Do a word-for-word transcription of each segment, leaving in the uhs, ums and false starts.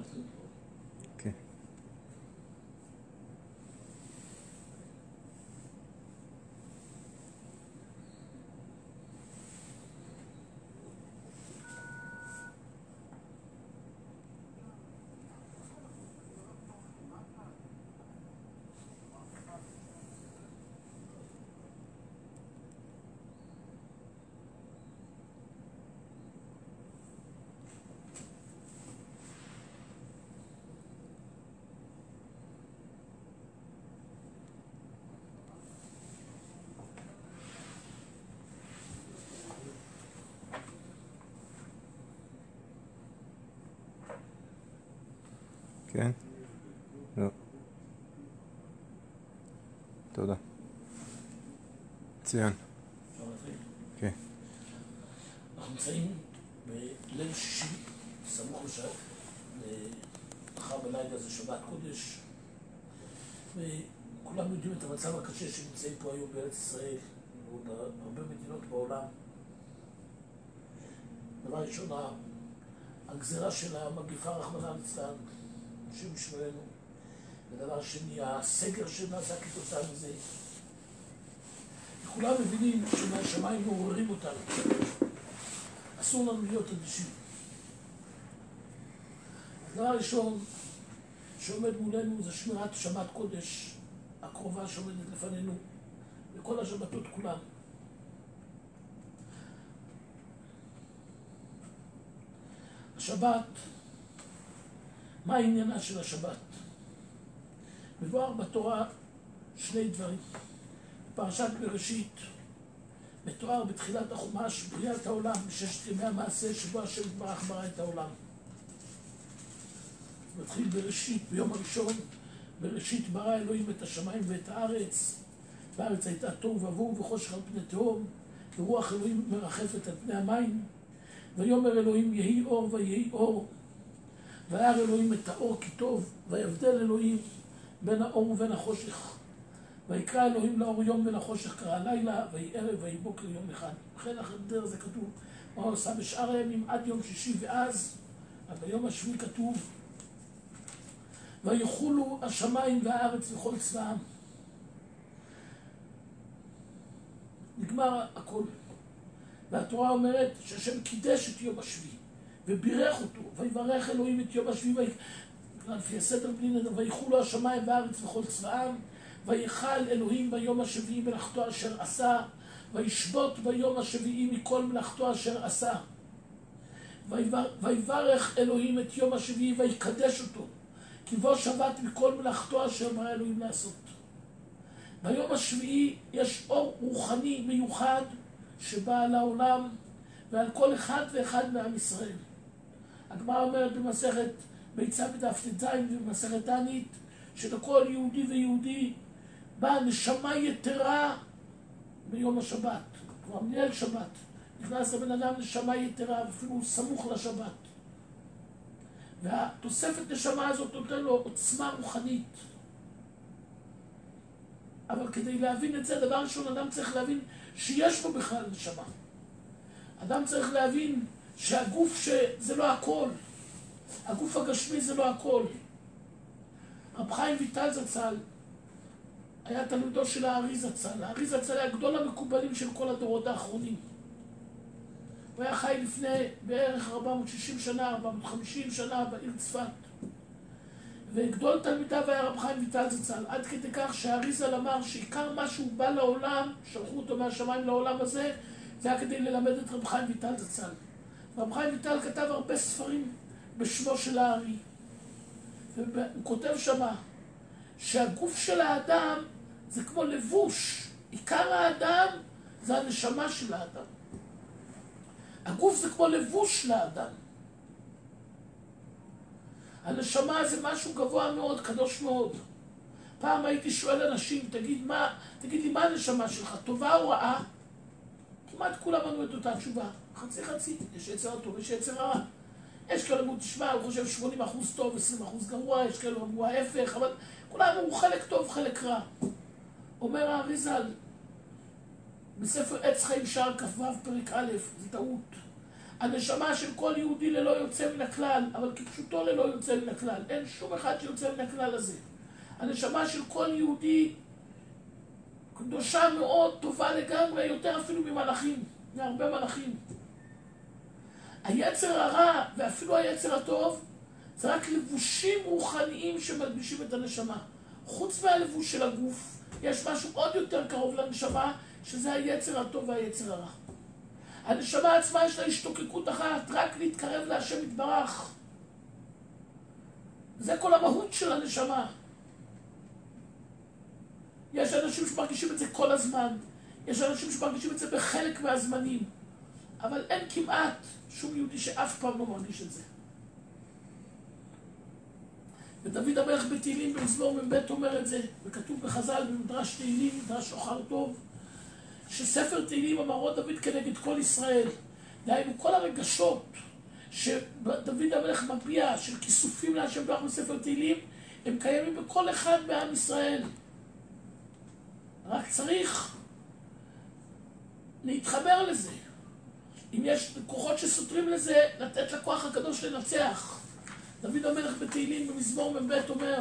כן. כן? לא. תודה. מצוין. כן. אנחנו נמצאים בליל שישי, סמוך לאחר בלילה זה שבת קודש, וכולם יודעים את המצב הקשה שנמצאים פה היום בארץ ישראל ועוד הרבה מדינות בעולם. דבר ראשון, הגזירה של המגיפה רחמנא ליצלן, השם ישמרנו, ודבר שני, הסגר שנעשה כתוצאה מזה. כולם מבינים שמהשמיים מעוררים אותנו, אסור לנו להיות אדישים. הדבר ראשון שעומד מולנו זה שמירת שבת קודש הקרובה שעומדת לפנינו וכל השבתות כולן. השבת, מה העניינה של השבת? מבואר בתורה שני דברים. בפרשת בראשית מתואר בתחילת החומש בריאת העולם בששת ימי המעשה שבו השם יתברך ברא את העולם. מתחיל בראשית, ביום הראשון, בראשית ברא אלוהים את השמיים ואת הארץ, והארץ הייתה תוהו ובוהו וחושך על פני תהום, ורוח אלוהים מרחפת על פני המים, ויאמר אלוהים יהי אור ויהי אור, וירא אלוהים את האור כי טוב, ויבדל אלוהים בין האור ובין החושך. ויקרא אלוהים לאור יום ולחושך קרא לילה, ויהי ערב ויהי בוקר יום אחד. וכן אחר זה כתוב מה הוא עשה בשאר הימים עד יום שישי, ואז ביום השביעי כתוב ויחולו השמיים והארץ וכל צבאם. נגמר הכל. והתורה אומרת שהשם קידש את יום השביעי ובירך אותו, ויברך אלוהים את יום השביעי, לפי הסדר בלי נדר, ויחולו השמיים והארץ וכל צבאם, ויחל אלוהים ביום השביעי מלאכתו אשר עשה, וישבות ביום השביעי מכל מלאכתו אשר עשה. ויברך אלוהים את יום השביעי ויקדש אותו, כי בו שבת מכל מלאכתו אשר ברא אלוהים לעשות. ביום השביעי יש אור רוחני מיוחד שבא על העולם ועל כל אחד ואחד מעם ישראל. הגמרא אומרת במסכת ביצה בדף ט"ז ובמסכת תענית שלכל יהודי ויהודי באה נשמה יתרה ביום השבת. כבר מליל שבת נכנס לבן אדם נשמה יתרה, אפילו סמוך לשבת. והתוספת נשמה הזאת נותן לו עוצמה רוחנית. אבל כדי להבין את זה, דבר ראשון, אדם צריך להבין שיש בו בכלל נשמה. אדם צריך להבין שהגוף שזה לא הכל. הגוף הגשמי זה לא הכל. רב חיים ויטל זצ"ל היה תלמידו של הארי זצ"ל. הארי זצ"ל היה גדול המקובלים של כל הדורות האחרונים. הוא היה חי לפני בערך ארבע מאות ושישים שנה, ארבע מאות וחמישים שנה בעיר צפת. וגדול תלמידיו היה רב חיים ויטל זצ"ל, עד כדי כך שהארי ז"ל אמר שעיקר מה שהוא בא לעולם, שלחו אותו מהשמיים לעולם הזה, זה היה כדי ללמד את רב חיים ויטל זצ"ל. רב חיים ויטל כתב הרבה ספרים בשמו של הארי. והוא כותב שמה שהגוף של האדם זה כמו לבוש. עיקר האדם זה הנשמה של האדם. הגוף זה כמו לבוש לאדם. הנשמה זה משהו גבוה מאוד, קדוש מאוד. פעם הייתי שואל אנשים, תגיד מה, תגיד לי מה הנשמה שלך, טובה או רעה? כמעט כולם ענו את אותה תשובה. חצי חצי, יש יצר טוב, יש יצר רע. יש כאלה אמרו, תשמע, הוא חושב שמונים אחוז טוב, עשרים אחוז גרוע, יש כאלה אמרו ההפך, אבל כולם אמרו חלק טוב, חלק רע. אומר הארי ז"ל, בספר עץ חיים שער כ"ו פרק א', זה טעות. הנשמה של כל יהודי ללא יוצא מן הכלל, אבל כפשוטו ללא יוצא מן הכלל. אין שום אחד שיוצא מן הכלל הזה. הנשמה של כל יהודי קדושה מאוד, טובה לגמרי, יותר אפילו ממלאכים, מהרבה מלאכים. היצר הרע ואפילו היצר הטוב זה רק לבושים רוחניים שמלבישים את הנשמה. חוץ מהלבוש של הגוף, יש משהו עוד יותר קרוב לנשמה, שזה היצר הטוב והיצר הרע. הנשמה עצמה יש לה השתוקקות אחת, רק להתקרב להשם יתברך. זה כל המהות של הנשמה. יש אנשים שמרגישים את זה כל הזמן, יש אנשים שמרגישים את זה בחלק מהזמנים, אבל אין כמעט שום יהודי שאף פעם לא מרגיש את זה. ודוד המלך בתהילים במזמור מ"ב אומר את זה, וכתוב בחז"ל במדרש תהילים, מדרש שוחר טוב, שספר תהילים אמרות דוד כנגד כל ישראל. דהיינו כל הרגשות שדוד המלך מביע של כיסופים להשם יתברך בספר תהילים, הם קיימים בכל אחד מעם ישראל. רק צריך להתחבר לזה. אם יש כוחות שסותרים לזה, לתת לכוח הקדוש לנצח. דוד המלך בתהילים במזמור מ"ב אומר,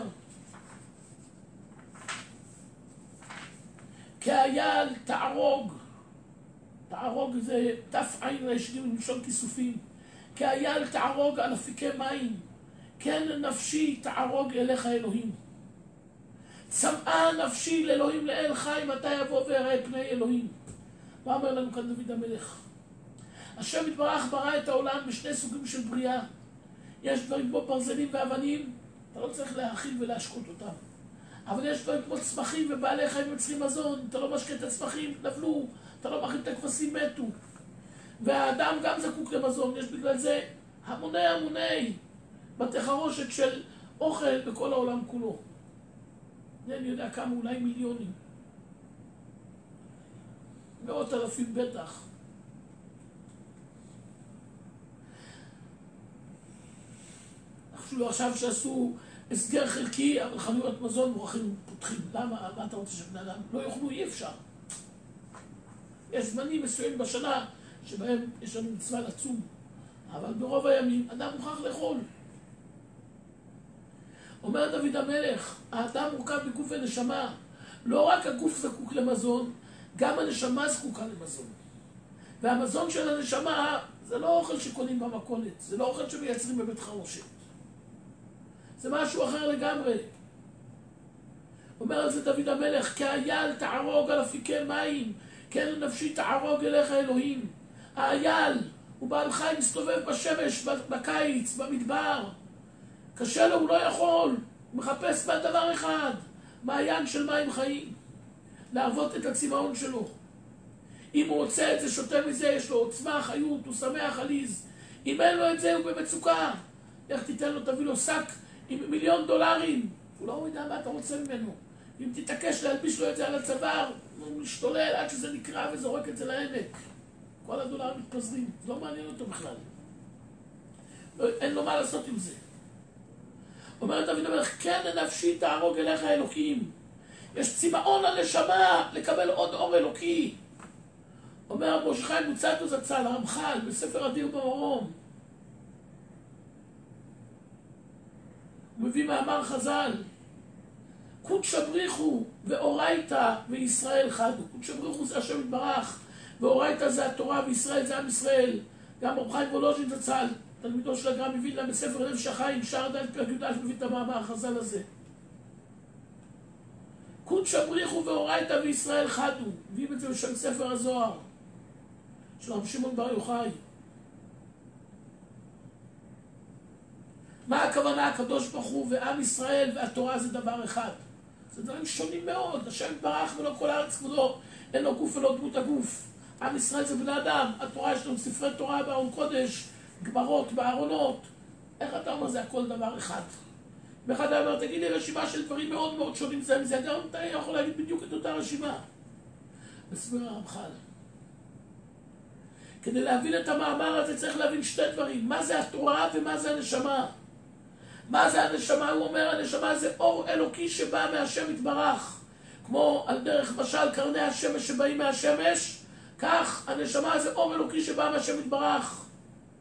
כאייל תערוג, תערוג זה תף עין רשדים למשון כיסופים, כאייל תערוג על אפיקי מים, כן נפשי תערוג אליך אלוהים. צמאה נפשי לאלוהים לאל חי, מתי יבוא ויראה פני אלוהים. מה אומר לנו כאן דוד המלך? השם יתברך ברא את העולם בשני סוגים של בריאה. יש דברים כמו ברזלים ואבנים, אתה לא צריך להאכיל ולהשקות אותם. אבל יש דברים כמו צמחים ובעלי חיים יוצרים מזון, אתה לא משקה את הצמחים, נבלו, אתה לא מכין את הכבשים, מתו. והאדם גם זקוק למזון, יש בגלל זה המוני המוני בתי חרושת של אוכל בכל העולם כולו. אני יודע כמה, אולי מיליונים. מאות אלפים בטח. אפילו עכשיו שעשו הסגר חלקי, אבל חנויות מזון מוכרחים פותחים. למה? מה אתה רוצה שבני אדם לא יאכלו? אי אפשר. יש זמנים מסוימים בשנה שבהם יש לנו מצווה לצום, אבל ברוב הימים אדם מוכרח לאכול. אומר דוד המלך, האדם מורכב בגוף ונשמה. לא רק הגוף זקוק למזון, גם הנשמה זקוקה למזון. והמזון של הנשמה זה לא אוכל שקונים במכולת, זה לא אוכל שמייצרים בבית חרושת. זה משהו אחר לגמרי. אומר על זה דוד המלך, כאייל תערוג על אפיקי מים, כן נפשי תערוג אליך אלוהים. האייל הוא בעל חי, מסתובב בשמש, בקיץ, במדבר. קשה לו, הוא לא יכול. הוא מחפש בדבר אחד, מעיין של מים חיים. להרוות את הצמאון שלו. אם הוא רוצה את זה, שותה מזה, יש לו עוצמה, חיות, הוא שמח, עליז. אם אין לו את זה, הוא במצוקה. איך תיתן לו, תביא לו שק עם מיליון דולרים. הוא לא יודע מה אתה רוצה ממנו. אם תתעקש להלביש לו את זה על הצוואר, הוא משתולל עד שזה נקרע וזורק את זה לעמק. כל הדולרים מתפזרים. זה לא מעניין אותו בכלל. אין לו מה לעשות עם זה. אומר דוד המלך, כן נפשי תערוג אליך אלוקים. יש צמאון לנשמה לקבל עוד אור אלוקי. אומר רבי משה חיים לוצאטו זצ"ל, הרמח"ל, בספר הדין ובמרום. הוא מביא מאמר חז"ל. קודשא בריחו ואורייתא וישראל חדו. קודשא בריחו זה השם יתברך, ואורייתא זה התורה, וישראל זה עם ישראל. גם רבי חיים וולוז'ין זצ"ל, תלמידו של הגר"א מווילנה בספר נפש החיים, שער ד' פרק י"א מביא את המאמר החז"ל הזה. קודשא בריחו ואורייתא וישראל חדו. מביאים את זה בשם ספר הזוהר של רבי שמעון בר יוחאי. מה הכוונה? הקדוש ברוך הוא ועם ישראל והתורה זה דבר אחד. זה דברים שונים מאוד. השם יתברך ולא כל הארץ כבודו, אין לו גוף ולא דמות הגוף. עם ישראל זה בני אדם, התורה יש לנו ספרי תורה בארון קודש, גמרות בארונות. איך אתה אומר? זה הכל דבר אחד. ואחד אומר, תגיד לי רשימה של דברים מאוד מאוד שונים זה מזה, גם אתה יכול להגיד בדיוק את אותה רשימה. בספר הרמח"ל. כדי להבין את המאמר הזה צריך להבין שתי דברים, מה זה התורה ומה זה הנשמה. מה זה הנשמה? הוא אומר, הנשמה זה אור אלוקי שבא מהשם יתברך. כמו על דרך משל קרני השמש שבאים מהשמש, כך הנשמה זה אור אלוקי שבא מהשם יתברך.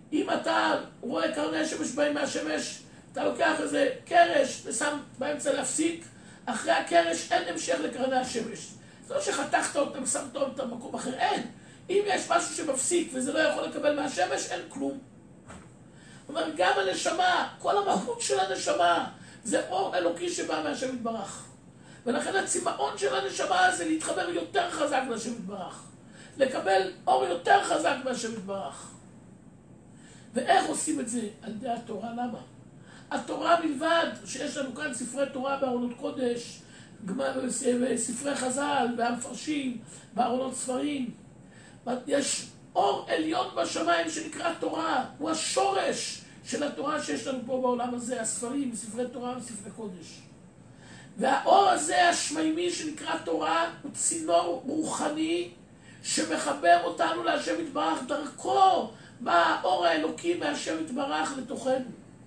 אם אתה רואה קרני שמש באים מהשמש, אתה לוקח איזה קרש ושם באמצע להפסיק, אחרי הקרש אין המשך לקרני השמש. זה לא שחתכת אותם ושמת אותם במקום אחר, אין. אם יש משהו שמפסיק וזה לא יכול לקבל מהשמש, אין כלום. זאת אומרת, גם הנשמה, כל המהות של הנשמה, זה אור אלוקי שבא מהשם יתברך. ולכן הצמאון של הנשמה זה להתחבר יותר חזק מהשם יתברך. לקבל אור יותר חזק מהשם יתברך. ואיך עושים את זה? על ידי התורה. למה? התורה מלבד שיש לנו כאן ספרי תורה בארונות קודש, ספרי חז"ל, והמפרשים, בארונות ספרים. יש אור עליון בשמיים שנקרא תורה. הוא השורש של התורה שיש לנו פה בעולם הזה, הספרים, ספרי תורה וספרי קודש. והאור הזה השמיימי שנקרא תורה הוא צינור רוחני שמחבר אותנו להשם יתברך. דרכו בא האור האלוקי מהשם יתברך לתוכנו.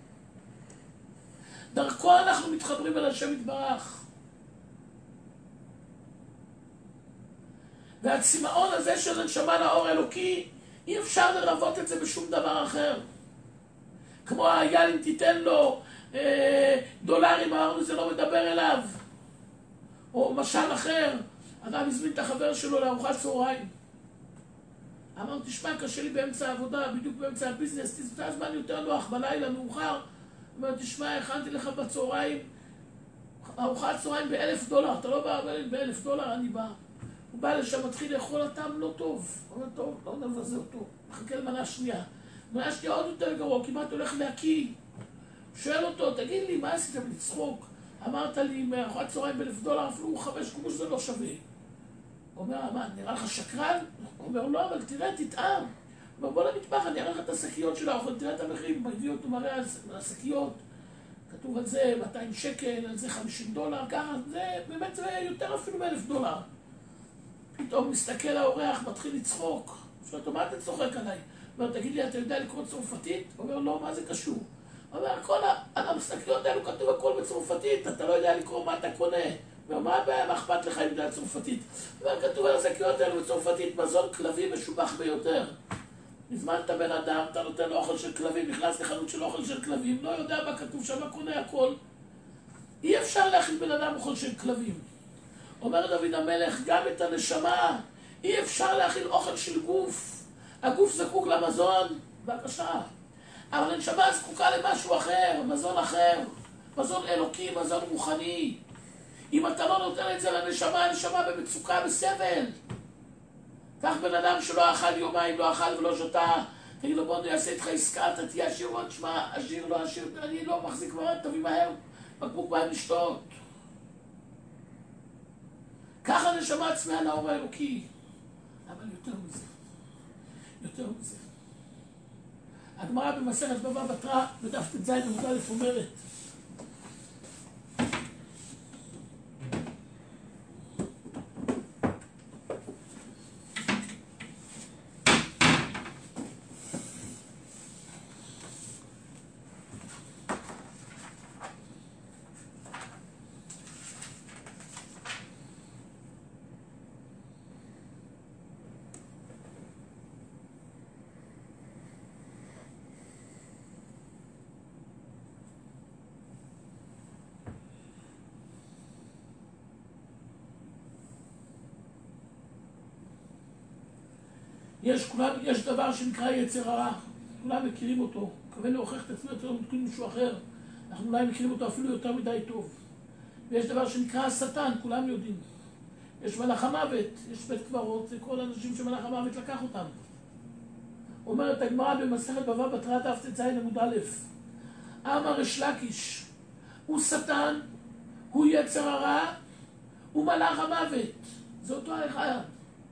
דרכו אנחנו מתחברים אל השם יתברך. והצמאון הזה של הנשמה לאור האלוקי, אי אפשר לרבות את זה בשום דבר אחר. כמו האייל, אם תיתן לו אה, דולרים, אמרנו, זה לא מדבר אליו. או משל אחר, אדם הזמין את החבר שלו לארוחת צהריים. אמר, תשמע, קשה לי באמצע העבודה, בדיוק באמצע הביזנס, תזמן זמן יותר נוח, בלילה מאוחר. אמר, תשמע, הכנתי לך בצהריים, ארוחת צהריים באלף דולר, אתה לא בא באלף דולר, אני בא. הוא בא לשם, מתחיל לאכול, הטעם לא טוב. הוא אומר, טוב, לא נבזה אותו, מחכה למנה שנייה. מנה שנייה עוד יותר גרוע, כמעט הולך להקיא. שואל אותו, תגיד לי, מה עשית לצחוק? אמרת לי, מארוחת צהריים באלף דולר, אפילו חמש קומוש זה לא שווה. הוא אומר, מה, נראה לך שקרן? הוא אומר, לא, אבל תראה, תטעם. הוא אומר, בוא למטבח, אני אראה לך את השקיות של האוכל, תראה את המחירים, מביא אותו מראה על השקיות. כתוב על זה מאתיים שקל, על זה חמישים דולר, ככה, זה באמת זה יותר אפילו מאלף דולר. פתאום מסתכל האורח, מתחיל לצחוק. שואל אותו, מה אתה צוחק עליי? הוא אומר, תגיד לי, אתה יודע לקרוא צרפתית? הוא אומר, לא, מה זה קשור? הוא אומר, כל השקיות האלו כתוב הכל בצרפתית, אתה לא יודע לקרוא מה אתה קונה. הוא אומר, מה הבעיה, מה אכפת לך אם יודע צרפתית? הוא אומר, כתוב על השקיות האלו בצרפתית, מזון כלבי משובח ביותר. הזמנת בן אדם, אתה נותן לו אוכל של כלבים, נכנס לחנות של אוכל של כלבים, לא יודע מה כתוב שם, קונה הכל. אי אפשר להכין בן אדם אוכל של כלבים. אומר דוד המלך, גם את הנשמה, אי אפשר להכין אוכל של גוף. הגוף זקוק למזון, בבקשה. אבל הנשמה זקוקה למשהו אחר, מזון אחר, מזון אלוקי, מזון רוחני. אם אתה לא נותן את זה לנשמה, הנשמה במצוקה, בסבל. כך בן אדם שלא אכל יומיים, לא אכל ולא שתה, תגיד לו, בוא נעשה איתך עסקה, אתה תהיה עשיר, בוא תשמע, עשיר, לא עשיר, אני לא מחזיק כבר, תביא מהר, בקבוק מים לשתות. ככה נשמה עצמה לאור האלוקי. אבל יותר מזה, יותר מזה. הגמרא במסכת בבא בתרא, בדף ט"ז עמוד א' אומרת, יש, כולם, יש דבר שנקרא יצר הרע, כולם מכירים אותו, כוון להוכיח את עצמנו יותר מכירים מישהו אחר, אנחנו אולי מכירים אותו אפילו יותר מדי טוב. ויש דבר שנקרא השטן, כולם יודעים. יש מלאך המוות, יש בית קברות, זה כל האנשים שמלאך המוות לקח אותם. אומרת הגמרא במסכת בבא בתרא דף ט"ז עמוד א', אמר ריש לקיש, הוא שטן, הוא יצר הרע, הוא מלאך המוות. זה אותו האחד.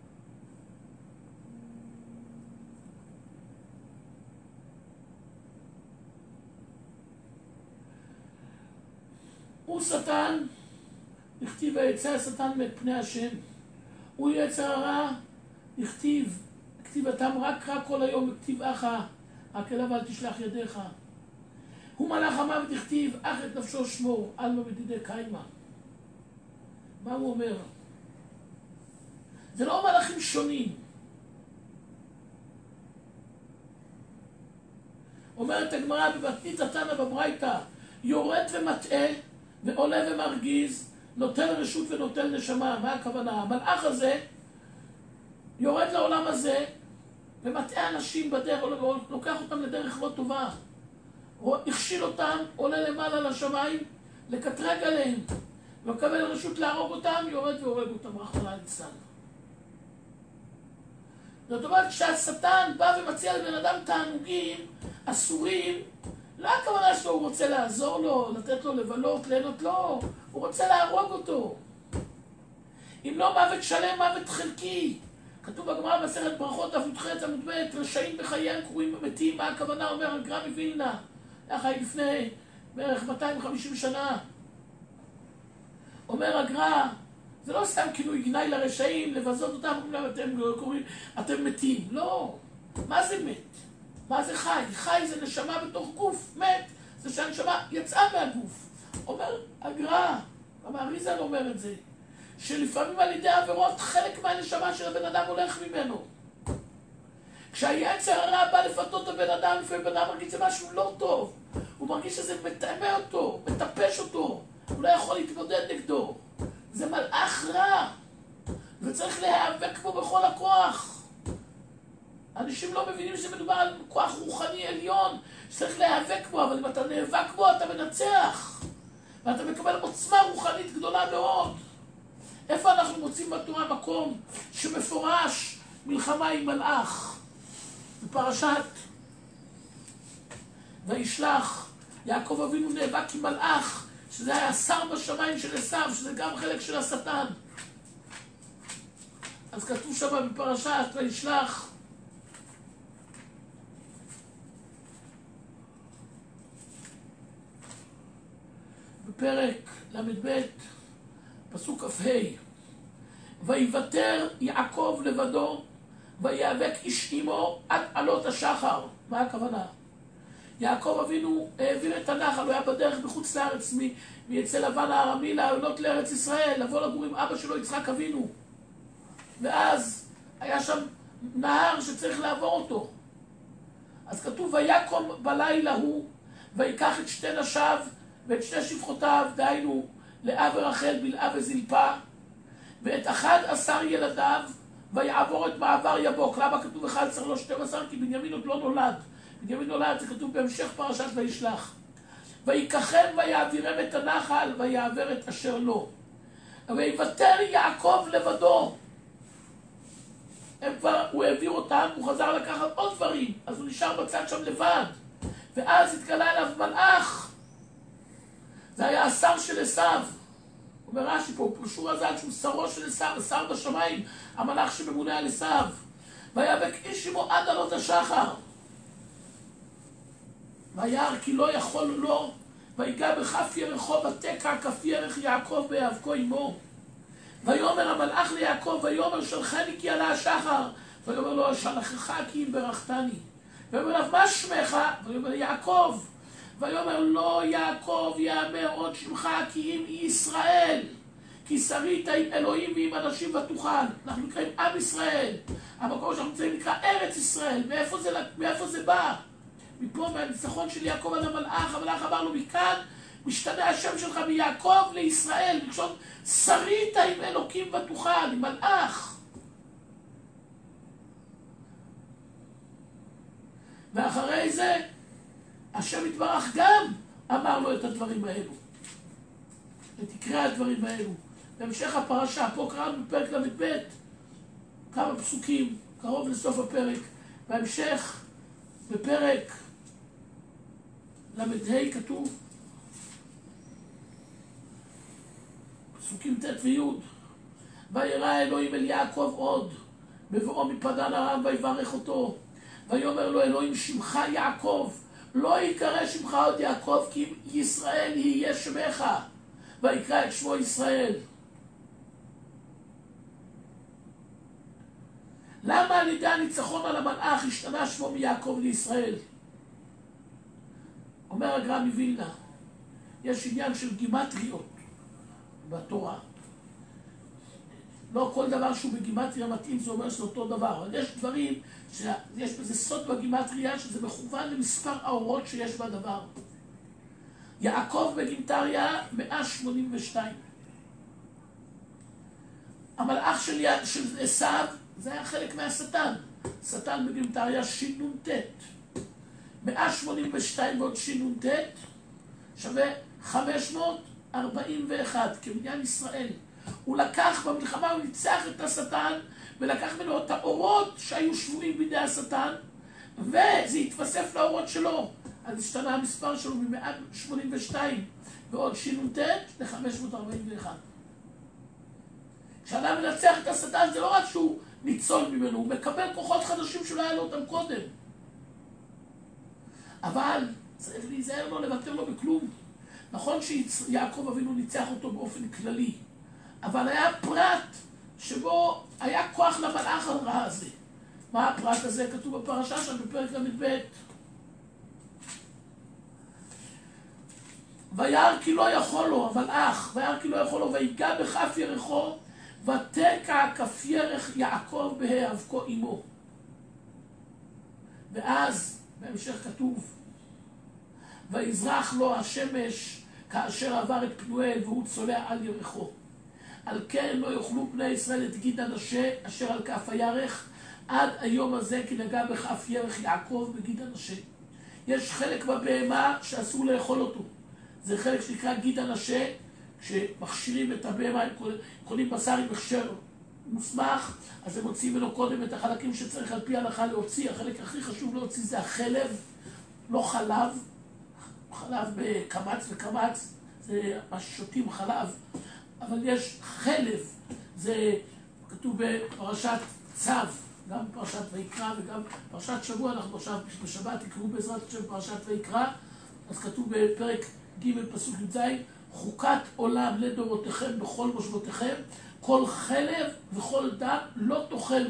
הוא שטן, נכתיב ויצא השטן מפני השם. הוא יצר הרע, נכתיב, כתיבתם רק רע כל היום, וכתיב אחא, רק אליו אל תשלח ידיך. הוא מלאך המוות, נכתיב, אך את נפשו שמור, עלמא בדידי קיימא. מה הוא אומר? זה לא מלאכים שונים. אומרת הגמרא בבתנית התנא בברייתא, יורד ומטעה ועולה ומרגיז, נוטל רשות ונוטל נשמה. מה הכוונה? המלאך הזה יורד לעולם הזה ומטעה אנשים בדרך, לוקח אותם לדרך לא טובה, הכשיל אותם, עולה למעלה לשמיים לקטרג עליהם, ומקבל רשות להרוג אותם, יורד והורג אותם, רחמנא ליצלן. זאת אומרת, כשהשטן בא ומציע לבן אדם תענוגים אסורים, לא הכוונה שלו, הוא רוצה לעזור לו, לתת לו לבלות, ליהנות, לא, הוא רוצה להרוג אותו. אם לא מוות שלם, מוות חלקי. כתוב בגמרא במסכת ברכות, דף י"ח עמוד ב', רשעים בחייהם קרויים ומתים. מה הכוונה? אומר הגר"א מווילנה, היה חי לפני בערך מאתיים וחמישים שנה. אומר הגר"א, זה לא סתם כינוי גנאי לרשעים, לבזות אותם, אתם קוראים, אתם מתים. לא. מה זה מת? מה זה חי? חי זה נשמה בתוך גוף. מת זה שהנשמה יצאה מהגוף. אומר הגר"א, המאריזל אומר את זה, שלפעמים על ידי עבירות חלק מהנשמה של הבן אדם הולך ממנו. כשהיצר הרע בא לפתות את הבן אדם, לפעמים בן אדם מרגיש שזה משהו לא טוב. הוא מרגיש שזה מטמא אותו, מטפש אותו. הוא לא יכול להתמודד נגדו. זה מלאך רע, וצריך להיאבק בו בכל הכוח. אנשים לא מבינים שמדובר על כוח רוחני עליון, שצריך להיאבק בו, אבל אם אתה נאבק בו אתה מנצח, ואתה מקבל עוצמה רוחנית גדולה מאוד. איפה אנחנו מוצאים בתורה מקום שמפורש מלחמה עם מלאך? בפרשת וישלח, יעקב אבינו נאבק עם מלאך, שזה היה שר בשמיים של עשיו, שזה גם חלק של השטן. אז כתוב שם בפרשת וישלח, בפרק למ"ב, פסוק כ"ה, ויוותר יעקב לבדו, ויאבק איש עמו עד עלות השחר. מה הכוונה? יעקב אבינו העביר את הנחל, הוא היה בדרך בחוץ לארץ, מאצל לבן הארמי לעלות לארץ ישראל, לבוא לגור עם אבא שלו יצחק אבינו. ואז היה שם נהר שצריך לעבור אותו. אז כתוב, ויקום בלילה הוא, ויקח את שתי נשיו ואת שתי שפחותיו, דהיינו לאה ורחל, בלהה וזלפה, ואת אחד עשר ילדיו, ויעבור את מעבר יבוק. למה כתוב אחד עשר לא שתים עשר? כי בנימין עוד לא נולד. בנימין נולד, זה כתוב בהמשך פרשת וישלח. ויקחם ויעבירם את הנחל, ויעבר את אשר לו. ויוותר יעקב לבדו. כבר, הוא העביר אותם, הוא חזר לקחת עוד דברים, אז הוא נשאר בצד שם לבד. ואז התגלה אליו מלאך. זה היה השר של עשיו. אומר רש"י פה, הוא פרשור הזל שהוא שרו של עשיו, השר בשמיים, המלאך שממונה על עשיו. ויאבק איש עמו עד עלות השחר. וירא כי לא יכול לו, ויגע בכף ירכו ותקע כף ירך יעקב בהיאבקו עמו. ויאמר המלאך ליעקב, ויאמר שלחני כי עלה השחר. ויאמר לו, שלחך כי אם ברכתני. ויאמר לו, מה שמך? ויאמר יעקב. ויאמר לו, יעקב יאמר עוד שמך כי אם ישראל. כי שרית עם אלוהים ועם אנשים ותוכל. אנחנו נקראים עם ישראל. המקום שאנחנו נמצאים נקרא ארץ ישראל. מאיפה זה, מאיפה זה בא? מפה, מהניצחון של יעקב על המלאך. המלאך אמר לו, מכאן משתנה השם שלך מיעקב לישראל. בקשות, שרית עם אלוקים ותוכל, עם מלאך. ואחרי זה, השם יתברך גם אמר לו את הדברים האלו. ותקרא הדברים האלו. בהמשך הפרשה, פה קראנו בפרק למ"ב, כמה פסוקים, קרוב לסוף הפרק. בהמשך, בפרק למ"ה כתוב, פסוקים ט' וי', וירא אלוהים אל יעקב עוד, בבואו מפדן ארם ויברך אותו. ויאמר לו אלוהים, שמך יעקב, לא יקרא שמך עוד יעקב, כי ישראל יהיה שמך. ויקרא את שמו ישראל. למה על ידי הניצחון על המלאך השתנה שמו מיעקב לישראל? אומר הגר"א מווילנה, יש עניין של גימטריות בתורה. לא כל דבר שהוא בגימטריה מתאים זה אומר שזה אותו דבר, אבל יש דברים שיש בזה סוד בגימטריה שזה מכוון למספר האורות שיש בדבר. יעקב בגימטריה מאה שמונים ושתיים. המלאך של, של עשיו זה היה חלק מהשטן. שטן בגימטריה ש"נ-ט. מאה שמונים ושתיים ועוד ש"נ-ט שווה חמש מאות ארבעים ואחת כמניין ישראל. הוא לקח במלחמה, הוא ניצח את השטן ולקח ממנו את האורות שהיו שבויים בידי השטן וזה התווסף לאורות שלו. אז השתנה המספר שלו מ-מאה שמונים ושתיים ועוד ש"נ-ט ל-חמש מאות ארבעים ואחת. כשאדם מנצח את השטן זה לא רק שהוא ניצול ממנו, הוא מקבל כוחות חדשים שלא היה לו אותם קודם. אבל צריך להיזהר לו, לוותר לו בכלום. נכון שיעקב אבינו ניצח אותו באופן כללי, אבל היה פרט שבו היה כוח למלאך הרע הזה. מה הפרט הזה? כתוב בפרשה שם בפרק ל"ב. וירא כי לא יכול לו, המלאך, וירא כי לא יכול לו, ויגע בכף ירחו, ותקע כף ירך יעקב בהיאבקו עמו. ואז בהמשך כתוב, ויזרח לו השמש כאשר עבר את פנואל והוא צולע על ירחו. על כן לא יאכלו בני ישראל את גיד הנשה אשר על כף הירך עד היום הזה, כי נגע בכף ירך יעקב בגיד הנשה. יש חלק בבהמה שאסור לאכול אותו. זה חלק שנקרא גיד הנשה. כשמכשירים את הבהמה, הם קונים בשר עם הכשר מוסמך, אז הם מוציאים ממנו קודם את החלקים שצריך על פי ההלכה להוציא. החלק הכי חשוב להוציא זה החלב, לא חלב. חלב בקמץ וקמץ, זה מה ששותים חלב. אבל יש חלב, זה כתוב בפרשת צו, גם בפרשת ויקרא וגם בפרשת שבוע. אנחנו עכשיו בשבת תקראו בעזרת השם פרשת ויקרא, אז כתוב בפרק ג' פסוק י"ז, חוקת עולם לדורותיכם בכל מושבותיכם, כל חלב וכל דם לא תאכלו.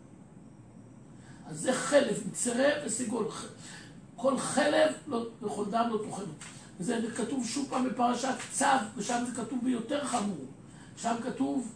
אז זה חלב, מצרה וסגול. כל חלב לא, וכל דם לא תאכלו. וזה כתוב שוב פעם בפרשת צו, ושם זה כתוב ביותר חמור. שם כתוב,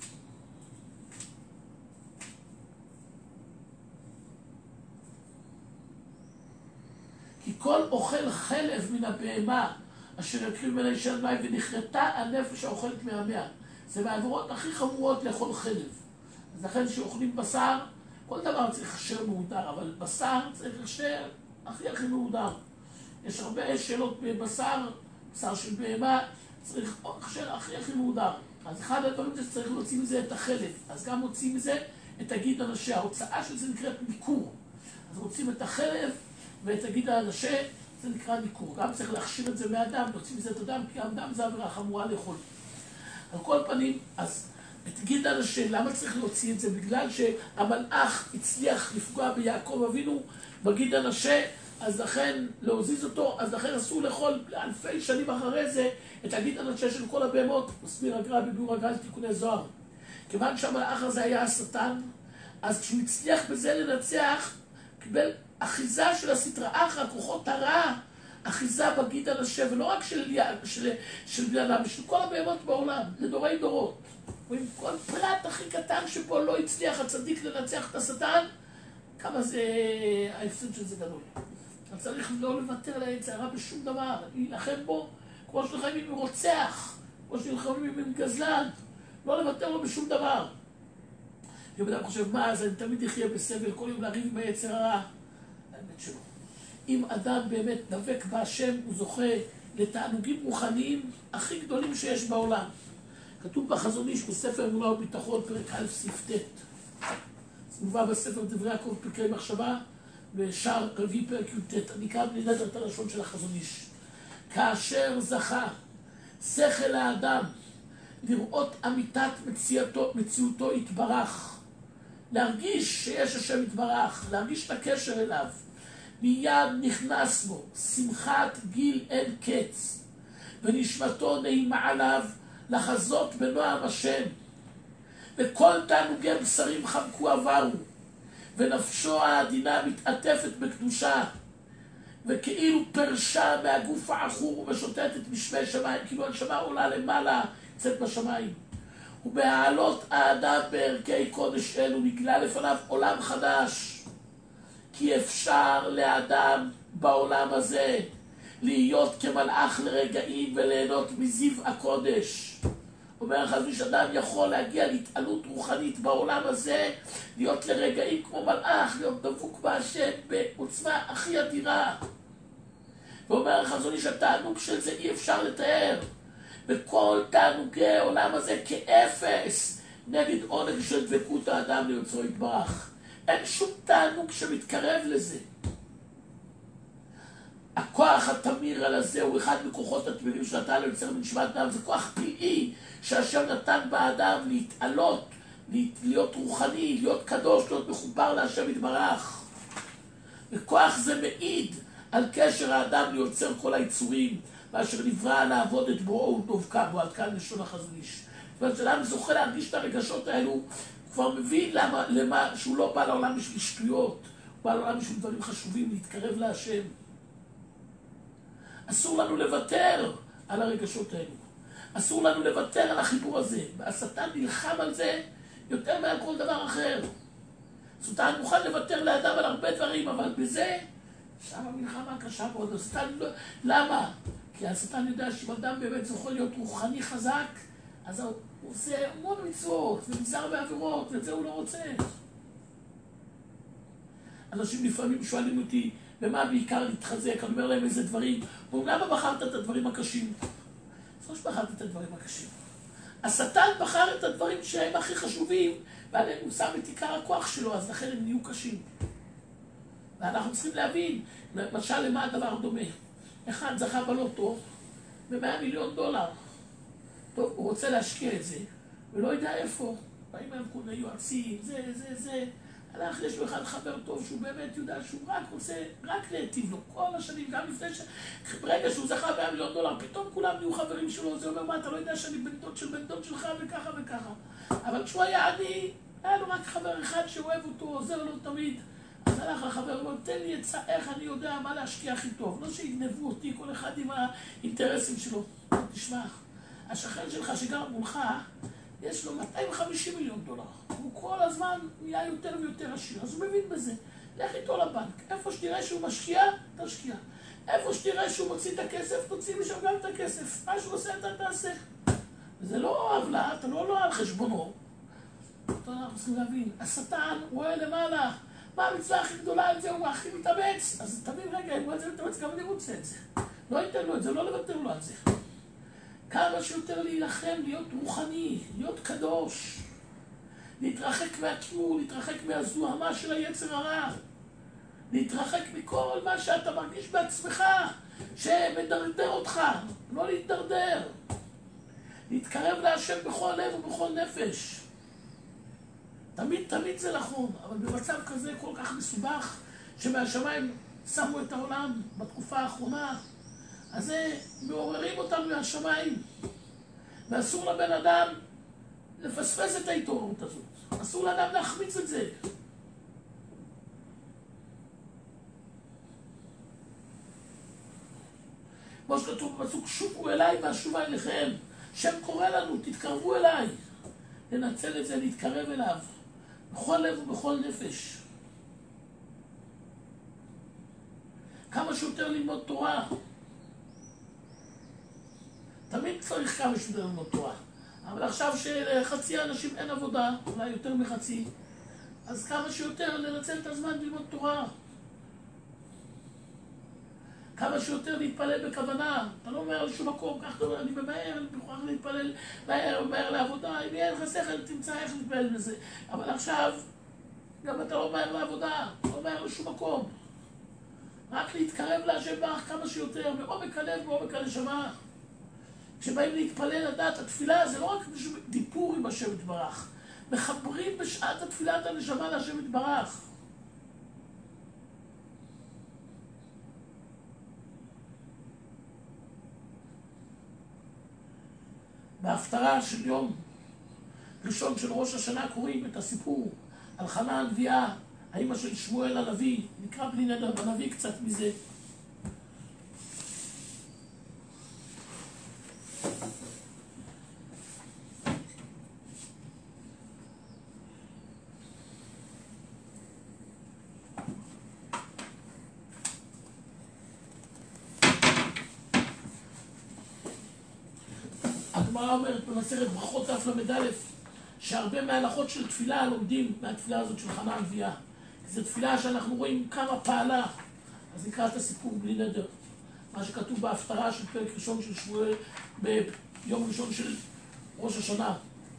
כי כל אוכל חלב מן הבהמה, אשר יקריב ממנה אישה מים ונכרתה הנפש האוכלת מהמאה. זה מהעבירות הכי חמורות לאכול חלב. אז לכן שאוכלים בשר, כל דבר צריך הכשר מהודר, אבל בשר צריך הכשר הכי הכי מהודר. יש הרבה שאלות בבשר, בשר של בהמה, צריך הכשר הכי הכי מהודר. אז אחד הדברים זה שצריך להוציא מזה את החלב. אז גם מוצאים מזה את הגיד הנשה. ההוצאה של זה נקראת ניקור. אז רוצים את החלב ואת הגיד הנשה, זה נקרא ניקור. גם צריך להכשיר את זה מהדם, להוציא מזה את הדם, כי גם דם זה עבירה חמורה לאכול. על כל פנים, אז את גיד הנשה, למה צריך להוציא את זה? בגלל שהמלאך הצליח לפגוע ביעקב אבינו בגיד הנשה, אז לכן להוזיז אותו, אז לכן אסור לאכול אלפי שנים אחרי זה את הגיד הנשה של כל הבהמות. מסביר הגר"א בביאור הגא"ל תיקוני זוהר. כיוון שהמלאך הזה היה השטן, אז כשהוא הצליח בזה לנצח, קיבל אחיזה של הסטרא אחרא, כוחות הרע, אחיזה בגיד הנשה, ולא רק של, של, של בני אדם, של כל הבהמות בעולם, לדורי דורות. רואים כל פרט הכי קטן שפה לא הצליח הצדיק לנצח את השטן, כמה זה, ההפסד של זה גדול. אתה צריך לא לוותר לעץ הרע בשום דבר, להילחם בו, כמו שנלחמים עם רוצח, כמו שנלחמים עם גזלן, לא לוותר לו בשום דבר. אם אדם חושב, מה, אז אני תמיד אחיה בסבל, כל יום להריב עם היצר הרע. האמת שלא. אם אדם באמת דבק בהשם, הוא זוכה לתענוגים רוחניים הכי גדולים שיש בעולם. כתוב בחזון איש בספר אמונה וביטחון, פרק א' סעיף ט'. זה מובא בספר דברי יעקב פרקי מחשבה, בשער רביעי פרק י"ט. אני אקרא בלי נדר את הלשון של החזון איש. כאשר זכה שכל האדם לראות אמיתת מציאותו, מציאותו יתברך, להרגיש שיש השם יתברך, להרגיש את הקשר אליו, מיד נכנס בו שמחת גיל אין קץ, ונשמתו נעימה עליו לחזות בנועם השם, וכל תענוגי בשרים חמקו עברו, ונפשו העדינה מתעטפת בקדושה, וכאילו פרשה מהגוף העכור ומשוטטת משמי שמיים, כאילו הנשמה עולה למעלה, יצאת בשמיים. ובהעלות האדם בערכי קודש אלו נגלה לפניו עולם חדש. כי אפשר לאדם בעולם הזה להיות כמלאך לרגעים וליהנות מזיו הקודש. אומר חז"ל שאדם יכול להגיע להתעלות רוחנית בעולם הזה, להיות לרגעים כמו מלאך, להיות דבוק בהשם בעוצמה הכי אדירה. ואומר חז"ל שהתענוג של זה אי אפשר לתאר. וכל תענוגי העולם הזה כאפס נגד עונג של דבקות האדם ליוצרו יתברך. אין שום תענוג שמתקרב לזה. הכוח התמיר על הזה הוא אחד מכוחות התמירים שנתן ליוצר מנשמת אדם. זה כוח פלאי שהשם נתן באדם להתעלות, להיות רוחני, להיות קדוש, להיות מחובר להשם יתברך. וכוח זה מעיד על קשר האדם ליוצר כל היצורים, ואשר נברא לעבוד את בוראו ודבקה בו. עד כאן לשון החזון איש. זאת אומרת, כשאדם זוכה להרגיש את הרגשות האלו, הוא כבר מבין למה, למה שהוא לא בא לעולם בשביל שטויות, הוא בא לעולם בשביל דברים חשובים, להתקרב להשם. אסור לנו לוותר על הרגשות האלו. אסור לנו לוותר על החיבור הזה. והשטן נלחם על זה יותר מעל כל דבר אחר. השטן מוכן לוותר לאדם על הרבה דברים, אבל בזה, שם המלחמה קשה מאוד. השטן לא... למה? כי השטן יודע שאם אדם באמת זוכה להיות רוחני חזק, אז הוא עושה המון מצוות, ונזהר בעבירות, ואת זה הוא לא רוצה. אנשים לפעמים שואלים אותי, במה בעיקר להתחזק? אני אומר להם איזה דברים. ואומרים, למה בחרת את הדברים הקשים? זה לא שבחרת את הדברים הקשים. השטן בחר את הדברים שהם הכי חשובים, ועליהם הוא שם את עיקר הכוח שלו, אז לכן הם נהיו קשים. ואנחנו צריכים להבין, למשל, למה הדבר דומה. אחד זכה בלוטו ב-מאה מיליון דולר. טוב, הוא רוצה להשקיע את זה, ולא יודע איפה. באים להם כל מיני יועצים, זה, זה, זה. הלך, יש לו אחד חבר טוב שהוא באמת יודע שהוא רק רוצה, רק להיטיב לו כל השנים, גם לפני ש... ברגע שהוא זכה ב-מאה מיליון דולר, פתאום כולם נהיו חברים שלו, זה אומר, מה, אתה לא יודע שאני בן דוד של בן דוד שלך וככה וככה. אבל כשהוא היה עני, היה לו רק חבר אחד שאוהב אותו, עוזר לו תמיד. אז הלך לחבר, הוא אומר, תן לי עצה איך אני יודע מה להשקיע הכי טוב. לא שיגנבו אותי, כל אחד עם האינטרסים שלו. תשמע, השכן שלך שגר מולך, יש לו מאתיים וחמישים מיליון דולר. הוא כל הזמן נהיה יותר ויותר עשיר, אז הוא מבין בזה. לך איתו לבנק. איפה שתראה שהוא משקיע, תשקיע. איפה שתראה שהוא מוציא את הכסף, תוציא משם גם את הכסף. מה שהוא עושה, אתה תעשה. וזה לא עוולה, אתה לא לא על חשבונו. אנחנו צריכים להבין, השטן רואה למעלה. מה המצווה הכי גדולה על זה? הוא הכי מתאמץ. אז תבין רגע, אם הוא רוצה מתאמץ, גם אני רוצה את זה. לא ייתן לו את זה, לא לוותר לו על זה. כמה שיותר להילחם, להיות רוחני, להיות קדוש. להתרחק מהכיעור, להתרחק מהזוהמה של היצר הרע. להתרחק מכל מה שאתה מרגיש בעצמך, שמדרדר אותך. לא להתדרדר. להתקרב להשם בכל לב ובכל נפש. תמיד, תמיד זה נכון, אבל במצב כזה כל כך מסובך, שמהשמיים שמו את העולם בתקופה האחרונה, אז זה מעוררים אותנו מהשמיים. ואסור לבן אדם לפספס את ההתעוררות הזאת. אסור לאדם להחמיץ את זה. כמו שכתוב בפסוק, שובו אליי והשובה אליכם. שם קורא לנו, תתקרבו אליי. לנצל את זה, להתקרב אליו. בכל לב ובכל נפש. כמה שיותר ללמוד תורה. תמיד צריך כמה שיותר ללמוד תורה. אבל עכשיו שלחצי האנשים אין עבודה, אולי יותר מחצי, אז כמה שיותר לנצל את הזמן ללמוד תורה. כמה שיותר להתפלל בכוונה. אתה לא אומר על שום מקום, כך אתה אומר, אני ממהר, אני מוכרח להתפלל מהר, מהר לעבודה. אם יהיה לך שכל, תמצא איך להתפלל בזה. אבל עכשיו, גם אתה לא מהר לעבודה, לא מהר לשום מקום. רק להתקרב להשם ברך כמה שיותר, מעומק הלב, מעומק הנשמה. כשבאים להתפלל לדעת, התפילה זה לא רק דיבור עם השם יתברך. מחברים בשעת התפילה את הנשמה להשם יתברך. בהפטרה של יום ראשון של ראש השנה קוראים את הסיפור על חנה הנביאה, האמא של שמואל הנביא. נקרא בלי נדר בנביא קצת מזה. הגמרא אומרת במסכת ברכות דף למד א', שהרבה מההלכות של תפילה לומדים מהתפילה הזאת של חנה הנביאה. כי זו תפילה שאנחנו רואים כמה פעלה. אז נקרא את הסיפור בלי נדר. מה שכתוב בהפטרה של פרק ראשון של שבועי, ביום ראשון של ראש השנה.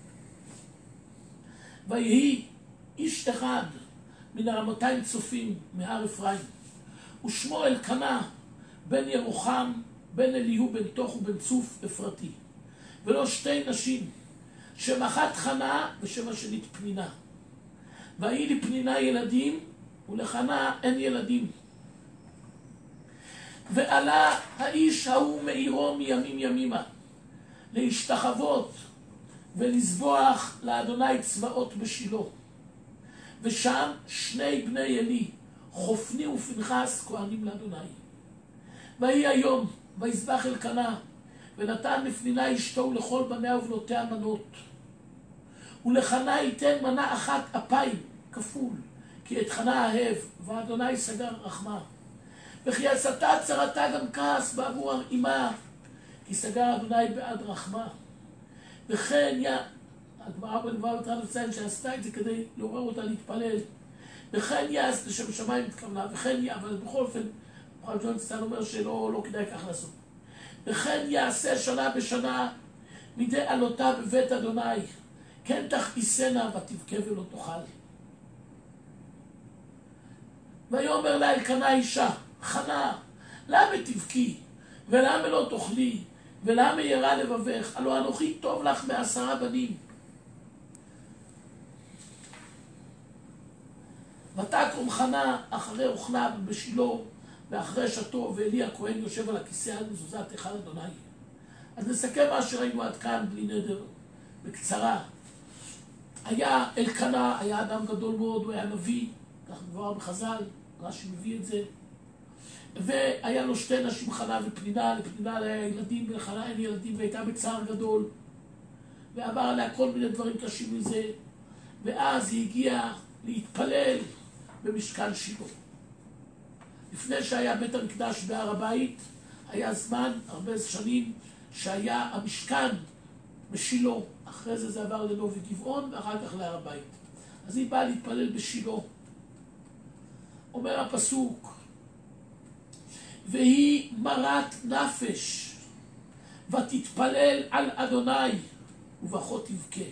ויהי איש אחד מן הרמתיים צופים מהר אפרים, ושמו אלקנה בן ירוחם בן אליהו בן תוך ובן צוף אפרתי, ולא שתי נשים, שם אחת חנה ושם השנית פנינה. ויהי לפנינה ילדים ולחנה אין ילדים. ועלה האיש ההוא מעירו מימים ימימה להשתחוות ולזבוח לאדוני צבאות בשילה. ושם שני בני אלי, חופני ופנחס, כהנים לאדוני. ויהי היום, ויזבח אלקנה, ונתן לפנינה אשתו לכל בניה ובנותיה מנות. ולחנה ייתן מנה אחת אפיים, כפול, כי את חנה אהב, ואדוני סגר רחמה. וכי עשתה צרתה גם כעס בעבור אמה, כי סגר אדוני בעד רחמה. וכן יא... הגמרא בנבואה בתרא לציין שעשתה את זה כדי לעורר אותה להתפלל. וכן יעש, לשם שמיים התכוונה, וכן יא... אבל בכל אופן, מוחמד ג'ון ציין אומר שלא לא כדאי כך לעשות. וכן יעשה שנה בשנה מדי עלותה בבית אדוני, כן תכעיסנה ותבכה ולא תאכל. ויאמר לה אלקנה אישה, חנה, למה תבכי, ולמה לא תאכלי, ולמה ירא לבבך? הלא אנוכי טוב לך מעשרה בנים. ותקום חנה אחרי אוכלה בשילה, ואחרי שתו, ואלי הכהן יושב על הכיסא על מזוזת היכל אדוני. אז נסכם מה שראינו עד כאן בלי נדר, בקצרה. היה אלקנה, היה אדם גדול מאוד, הוא היה נביא, כך כבר בחז"ל, רש"י מביא את זה. והיה לו שתי נשים, חנה ופנינה, לפנינה היה ילדים, ולחנה אין ילדים, והייתה בצער גדול. ועבר עליה כל מיני דברים קשים מזה, ואז היא הגיעה להתפלל במשכן שילה. לפני שהיה בית המקדש בהר הבית, היה זמן, הרבה שנים, שהיה המשכן בשילה. אחרי זה זה עבר לנובי גבעון, ואחר כך להר הבית. אז היא באה להתפלל בשילה. אומר הפסוק, והיא מרת נפש, ותתפלל על אדוני, ובכה תבכה.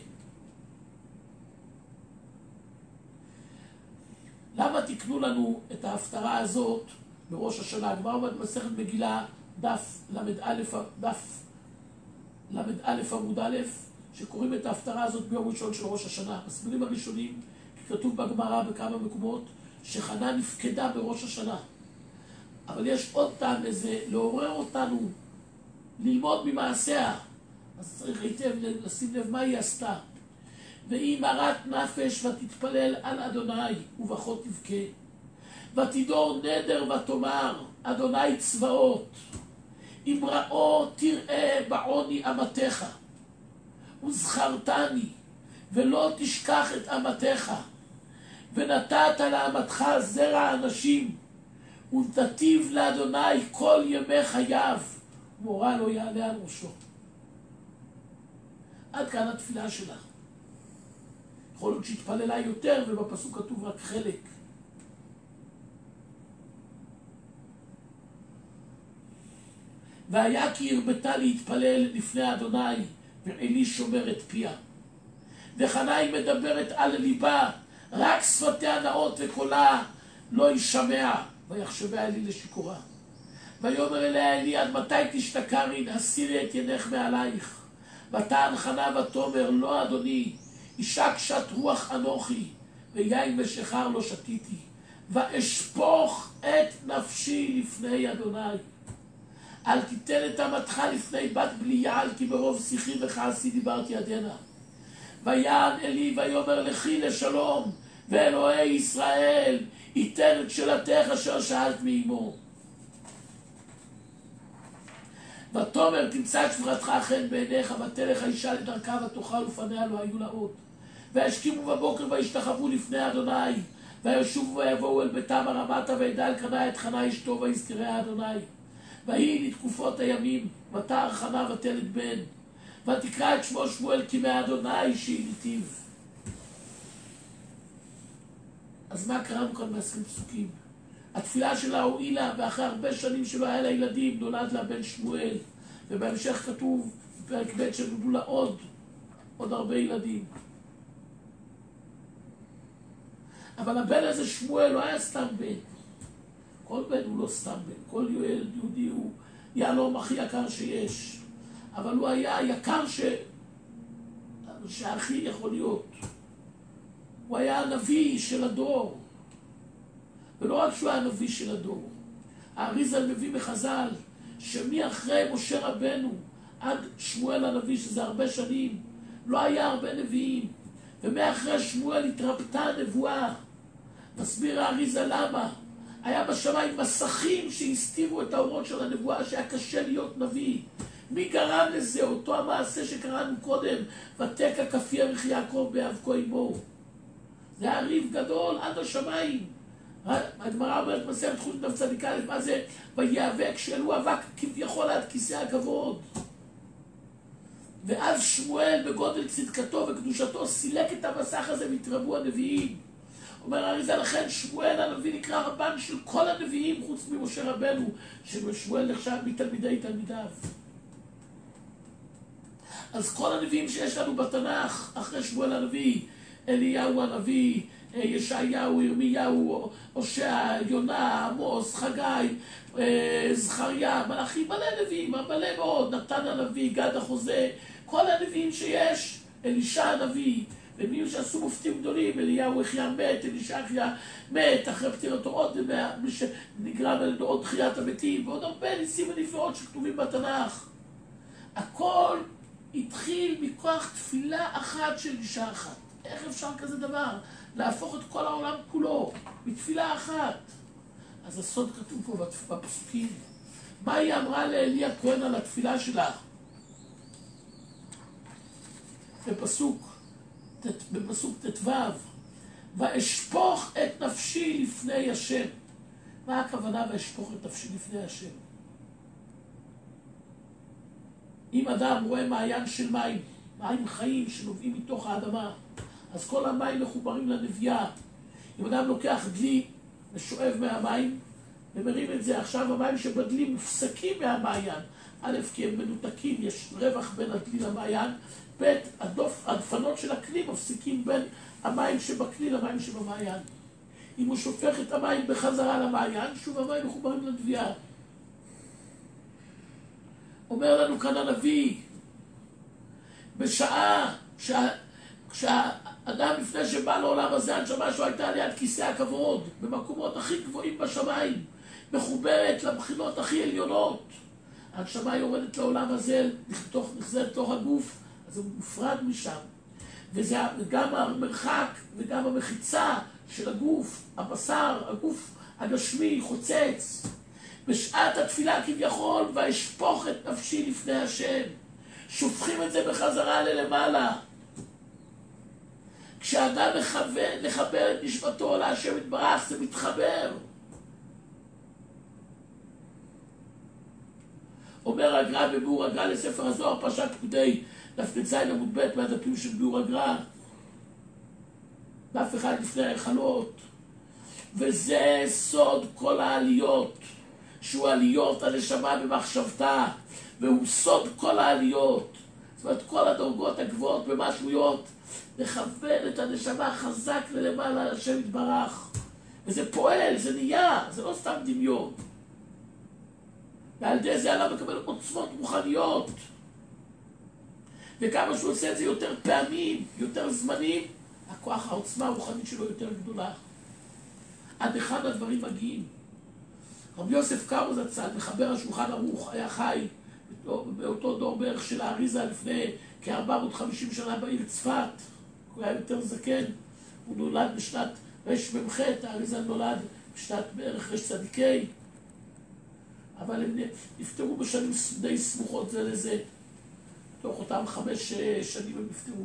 למה תקנו לנו את ההפטרה הזאת בראש השנה? הגמרא במסכת מגילה, דף למד א', דף למד א' עמוד א', שקוראים את ההפטרה הזאת ביום ראשון של ראש השנה. מסבירים הראשונים, כי כתוב בגמרא בכמה מקומות, שחנה נפקדה בראש השנה. אבל יש עוד טעם לזה, לעורר אותנו, ללמוד ממעשיה. אז צריך היטב לשים לב מה היא עשתה. והיא מרת נפש ותתפלל על אדוני, ובכה תבכה. ותדור נדר ותאמר, אדוני צבאות, אמראו תראה בעוני אמתך, וזכרתני, ולא תשכח את אמתך, ונתת לאמתך זרע אנשים, ונתתיו לאדוני כל ימי חייו, ומורא לא יעלה על ראשו. עד כאן התפילה שלה. יכול להיות שהתפללה יותר, ובפסוק כתוב רק חלק. והיה כי הרבתה להתפלל לפני אדוני, ועלי שומר את פיה. וחנה היא מדברת על ליבה, רק שפתיה נאות וקולה לא ישמע, ויחשבה אלי לשיכורה. ויאמר אליה אלי, עד מתי תשתכרי, הסירי את ידך מעלייך. ותען חנה ותאמר, לא אדוני, אישה קשת רוח אנוכי, ויין ושחר לא שתיתי, ואשפוך את נפשי לפני אדוני. אל תיתן את אמתך לפני בת בליעל, כי ברוב שיחי וכעסי דיברתי עדנה. ויען אלי ויאמר לכי לשלום, ואלוהי ישראל ייתן את שאלתך אשר שאלת מאמו. ותאמר תמצא את שברתך חן בעיניך, ותלך האישה לדרכה ותאכל ופניה לא היו לה עוד. וישכימו בבוקר וישתחוו לפני אדוני, וישובו ויבואו אל ביתם הרמתה, וידע אלקנה את חנה אשתו ויזכריה אדוני. ויהי לתקופות הימים, ותער חנה ותלד בן, ותקרא את שמו שמואל כי מאדוני שהיטיב. אז מה קראנו כאן בעשרים פסוקים? התפילה שלה הועילה, ואחרי הרבה שנים שלא היה לה ילדים, נולד לה בן שמואל, ובהמשך כתוב בפרק ב' שנולדו לה עוד, עוד הרבה ילדים. אבל הבן הזה שמואל לא היה סתם בן. כל בן הוא לא סתם בן, כל ילד יהודי הוא יהלום הכי יקר שיש. אבל הוא היה היקר ש... שהכי יכול להיות. הוא היה הנביא של הדור. ולא רק שהוא היה הנביא של הדור. האריז"ל מביא בחז"ל שמי אחרי משה רבנו עד שמואל הנביא, שזה הרבה שנים, לא היה הרבה נביאים. ומאחרי שמואל התרפתה הנבואה. מסביר האריז"ל למה. היה בשמיים מסכים שהסתירו את האורות של הנבואה, שהיה קשה להיות נביא. מי גרם לזה? אותו המעשה שקראנו קודם, ותקע כף ירך יעקב באבקו עמו. זה היה ריב גדול עד השמיים. הגמרא אומרת מסכת חולין דף צדיק א', מה זה? ויאבק, שהעלו אבק כביכול עד כיסא הכבוד. ואז שמואל בגודל צדקתו וקדושתו סילק את המסך הזה והתרבו הנביאים. אומר האריז"ל, לכן שמואל הנביא נקרא רבן של כל הנביאים חוץ ממשה רבנו, ששמואל נחשב מתלמידי תלמידיו. אז כל הנביאים שיש לנו בתנ"ך אחרי שמואל הנביא, אליהו הנביא, ישעיהו, ירמיהו, הושע, יונה, עמוס, חגי, זכריה, מלאכי, מלא נביאים, מלא מאוד, נתן הנביא, גד החוזה, כל הנביאים שיש, אלישע הנביא, ומי שעשו מופתים גדולים, אליהו החיה מת, אלישע החיה מת, אחרי פטירתו עוד נגרם עלינו עוד תחיית המתים, ועוד הרבה ניסים ונפלאות שכתובים בתנ"ך. הכל התחיל מכוח תפילה אחת של אישה אחת. איך אפשר כזה דבר? להפוך את כל העולם כולו בתפילה אחת. אז הסוד כתוב פה בפסוקים. מה היא אמרה לאלי הכהן על התפילה שלה? בפסוק, בפסוק תתו, ואשפוך את נפשי לפני השם. מה הכוונה ואשפוך את נפשי לפני השם? אם אדם רואה מעיין של מים, מים חיים שנובעים מתוך האדמה, אז כל המים מחוברים לנביאה. אם אדם לוקח דלי ושואב מהמים ומרים את זה, עכשיו המים שבדלי מופסקים מהמעיין. א', כי הם מנותקים, יש רווח בין הדלי למעיין. ב', הדוף, הדפנות של הכלי מפסיקים בין המים שבכלי למים שבמעיין. אם הוא שופך את המים בחזרה למעיין, שוב המים מחוברים לנביאה. אומר לנו כאן הנביא, בשעה שה, כשהאדם לפני שבא לעולם הזה, הנשמה שלו הייתה ליד כיסא הכבוד, במקומות הכי גבוהים בשמיים, מחוברת לבחינות הכי עליונות. הנשמה יורדת לעולם הזה, נחזרת לתוך הגוף, אז הוא מופרד משם. וזה גם המרחק וגם המחיצה של הגוף, הבשר, הגוף הגשמי, חוצץ. בשעת התפילה כביכול, ואשפוך את נפשי לפני השם. שופכים את זה בחזרה ללמעלה. כשאדם מכוון לחבר את נשמתו להשם יתברך, זה מתחבר. אומר הגר"א בביאור הגר"א לספר הזוהר, פרשת פקודי, דף ט"ז עמוד ב' מהדפים של ביאור הגר"א. דף אחד לפני ההיכלות. וזה סוד כל העליות. שהוא עליות הנשמה במחשבתה, והוא סוד כל העליות. זאת אומרת, כל הדרגות הגבוהות במשמעויות, לכוון את הנשמה חזק ללמעלה לשם יתברך. וזה פועל, זה נהיה, זה לא סתם דמיון. ועל ידי זה עליו מקבל עוצמות רוחניות. וכמה שהוא עושה את זה יותר פעמים, יותר זמנים, הכוח, העוצמה הרוחנית שלו יותר גדולה. עד אחד הדברים מגיעים. רבי יוסף קארו זצ"ל, מחבר השולחן ערוך, היה חי באותו דור בערך של האריזה לפני כ-ארבע מאות וחמישים שנה בעיר צפת. הוא היה יותר זקן, הוא נולד בשנת רמ"ח, האריזה נולד בשנת בערך רש צדיקי, אבל הם נפטרו בשנים די סמוכות זה לזה. תוך אותם חמש שנים הם נפטרו.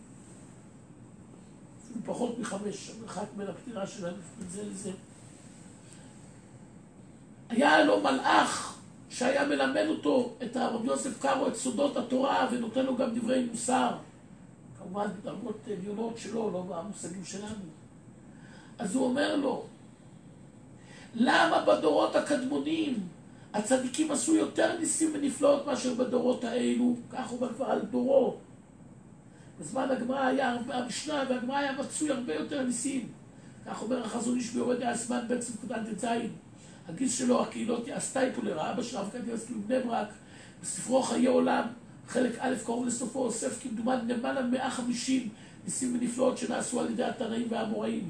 פחות מחמש, המרחק בין הפטירה שלהם זה לזה. היה לו מלאך שהיה מלמד אותו, את הרב יוסף קארו, את סודות התורה, ונותן לו גם דברי מוסר. כמובן, בדרגות עליונות שלו, לא במושגים שלנו. אז הוא אומר לו, למה בדורות הקדמונים הצדיקים עשו יותר ניסים ונפלאות מאשר בדורות האלו? כך הוא אומר כבר על דורו. בזמן הגמרא היה הרבה, המשנה והגמרא היה מצוי הרבה יותר ניסים. כך אומר החזון איש ביורד האסמן בן צמקודן דציים. הגיס שלו, הקהילות הסטייפולר, האבא של הרב קדיה יסקי בבני ברק, בספרו חיי עולם, חלק א' קרוב לסופו, אוסף כמדומן למעלה מאה וחמישים ניסים ונפלאות שנעשו על ידי התנאים והאמוראים.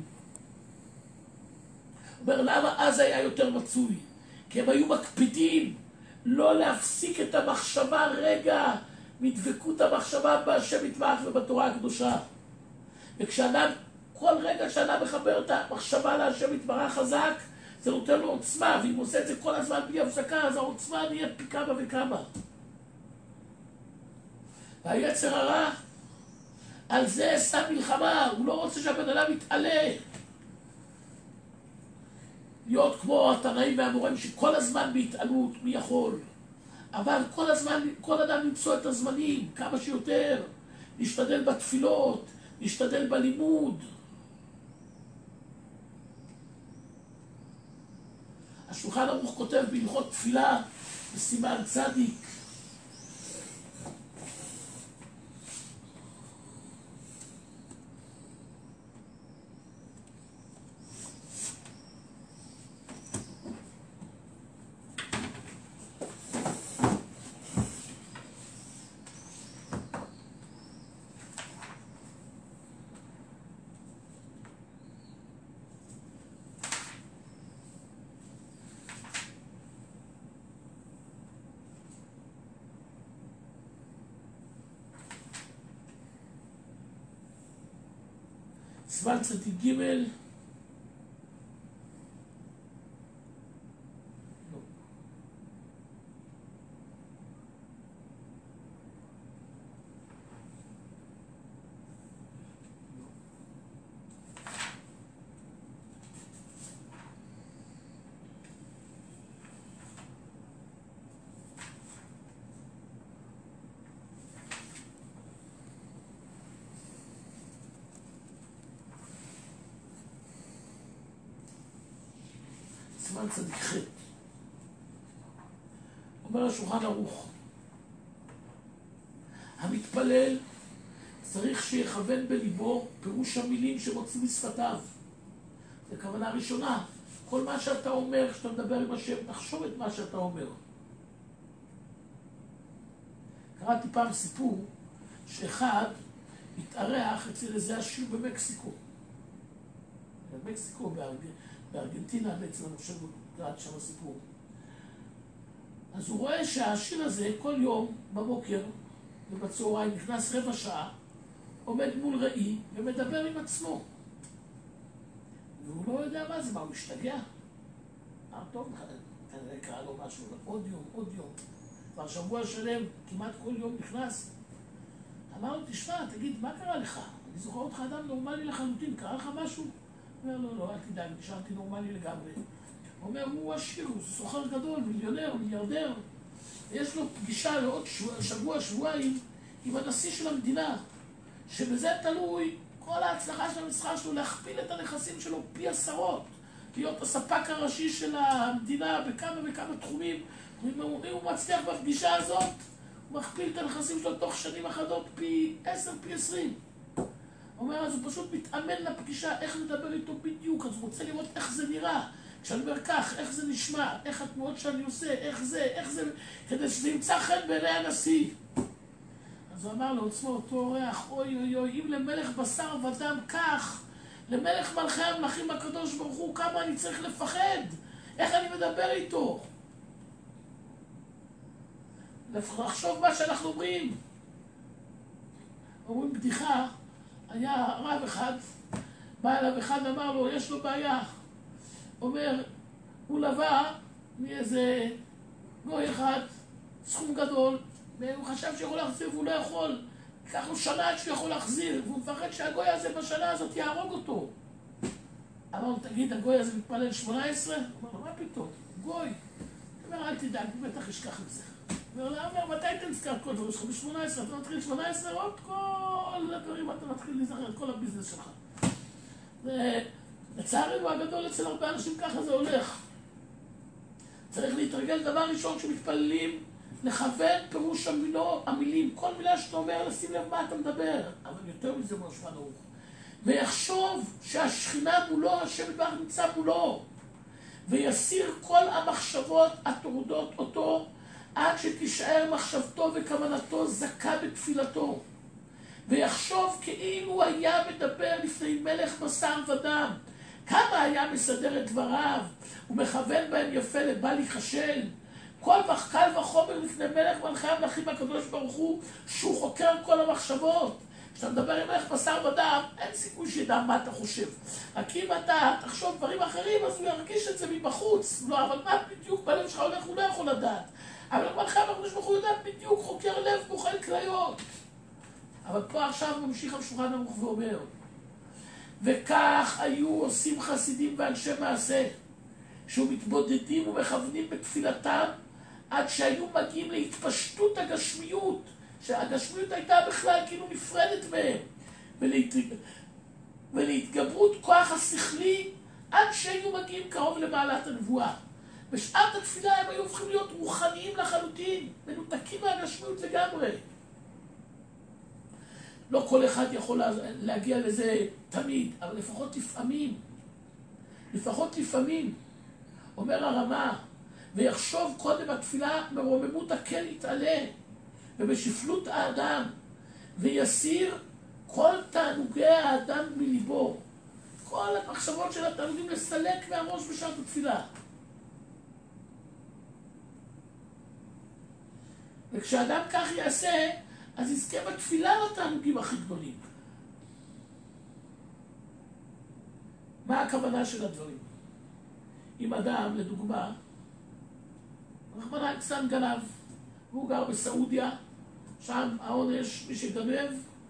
הוא אומר, למה אז היה יותר מצוי? כי הם היו מקפידים לא להפסיק את המחשבה רגע מדבקות המחשבה בהשם יתברך ובתורה הקדושה. וכשאדם, כל רגע שאדם מחבר את המחשבה להשם יתברך חזק, זה נותן לו עוצמה, ואם עושה את זה כל הזמן בלי הפסקה, אז העוצמה נהיה פי כמה וכמה. והיצר הרע, על זה שם מלחמה, הוא לא רוצה שהבן אדם יתעלה. להיות כמו התנאים והאמוראים שכל הזמן בהתעלות, מי יכול. אבל כל הזמן, כל אדם למצוא את הזמנים, כמה שיותר, להשתדל בתפילות, להשתדל בלימוד. השולחן ערוך כותב בהלכות תפילה, בסימן צדיק, סימן צדיק ג' סימן צדיק ח'. אומר השולחן ערוך, המתפלל צריך שיכוון בליבו פירוש המילים שמוצאים משפתיו. זו כוונה ראשונה. כל מה שאתה אומר, כשאתה מדבר עם השם, תחשוב את מה שאתה אומר. קראתי פעם סיפור שאחד התארח אצל איזה עשיר במקסיקו. במקסיקו, בארגנטינה. בארגנטינה בעצם, אני חושב, הוא קראת שם הסיפור. אז הוא רואה שהעשיר הזה כל יום בבוקר ובצהריים נכנס רבע שעה, עומד מול ראי ומדבר עם עצמו. והוא לא יודע מה זה, מה הוא משתגע? אה, טוב, כנראה קרא לו משהו, עוד יום, עוד יום. כבר שבוע שלם, כמעט כל יום נכנס. אמר לו, תשמע, תגיד, מה קרה לך? אני זוכר אותך אדם נורמלי לחלוטין, קרה לך משהו? הוא אומר, לא, לא, אל תדאג, נשארתי נורמלי לגמרי. הוא אומר, הוא עשיר, הוא סוחר גדול, מיליונר, מיליארדר. יש לו פגישה לעוד שבוע, שבוע, שבועיים עם הנשיא של המדינה, שבזה תלוי כל ההצלחה של המסחר שלו להכפיל את הנכסים שלו פי עשרות, להיות הספק הראשי של המדינה בכמה וכמה תחומים. אם הוא מצליח בפגישה הזאת, הוא מכפיל את הנכסים שלו תוך שנים אחדות פי עשר, פי עשרים. הוא אומר, אז הוא פשוט מתאמן לפגישה, איך לדבר איתו בדיוק, אז הוא רוצה לראות איך זה נראה. כשאני אומר כך, איך זה נשמע, איך התנועות שאני עושה, איך זה, איך זה, כדי שזה ימצא חן בעיני הנשיא. אז הוא אמר לעצמו, אותו אורח, אוי אוי אוי, אם למלך בשר ודם כך, למלך מלכי המלכים הקדוש ברוך הוא, כמה אני צריך לפחד, איך אני מדבר איתו. לחשוב מה שאנחנו אומרים. אומרים בדיחה, היה רב אחד, בא אליו אחד ואמר לו, יש לו בעיה. אומר, הוא לבא מאיזה גוי אחד, סכום גדול, והוא חשב שיכול להחזיר והוא לא יכול. לקח לו שנה עד שהוא יכול להחזיר, והוא מפחד שהגוי הזה בשנה הזאת יהרוג אותו. אמר לו, תגיד, הגוי הזה מתפלל שמונה עשרה? הוא אומר לו, מה פתאום? גוי. אומר, אל תדאג, בטח אשכח את זה. אומר לה, אומר, מתי אתה נזכר כל דברים שלך? ב-שמונה עשרה, אתה מתחיל שמונה עשרה, עוד כל הדברים, אתה מתחיל להיזכר, כל הביזנס שלך. לצערנו הגדול אצל הרבה אנשים ככה זה הולך. צריך להתרגל דבר ראשון שמתפללים, לכוון פירוש המילות, המילים, כל מילה שאתה אומר, לשים לב מה אתה מדבר. אבל יותר מזה מושבן ארוך. ויחשוב שהשכינה מולו, השם יתברך נמצא מולו. ויסיר כל המחשבות הטורדות אותו, עד שתישאר מחשבתו וכוונתו זכה בתפילתו. ויחשוב כאילו היה מדבר לפני מלך בשר ודם. כמה היה מסדר את דבריו, ומכוון בהם יפה לבל ייכשל. כל קל וחומר לפני מלך מלכי המלכים הקדוש ברוך הוא, שהוא חוקר כל המחשבות. כשאתה מדבר עם מלך בשר ודם, אין סיכוי שידע מה אתה חושב. רק אם אתה תחשוב דברים אחרים, אז הוא ירגיש את זה מבחוץ. לא, אבל מה בדיוק בלב שלך הולך, הוא לא יכול לדעת. אבל מלכי הקדוש ברוך הוא יודע בדיוק, חוקר לב, בוחן כליות. אבל פה עכשיו ממשיך על שולחן ערוך ואומר, וכך היו עושים חסידים ואנשי מעשה, שמתבודדים ומכוונים בתפילתם, עד שהיו מגיעים להתפשטות הגשמיות, שהגשמיות הייתה בכלל כאילו נפרדת מהם, ולהת... ולהתגברות כוח השכלי, עד שהיו מגיעים קרוב למעלת הנבואה. בשעת התפילה הם היו הופכים להיות רוחניים לחלוטין, מנותקים מהגשמיות לגמרי. לא כל אחד יכול להגיע לזה תמיד, אבל לפחות לפעמים, לפחות לפעמים, אומר הרמה, ויחשוב קודם התפילה מרוממות הקל יתעלה, ובשפלות האדם, ויסיר כל תענוגי האדם מליבו. כל המחשבות של התענוגים לסלק מהראש בשעת התפילה. וכשאדם כך יעשה, אז יזכה בתפילה לתענוגים הכי גדולים. מה הכוונה של הדברים? אם אדם, לדוגמה, רחמנא ליצלן גנב, והוא גר בסעודיה, שם העונש, מי שגנב,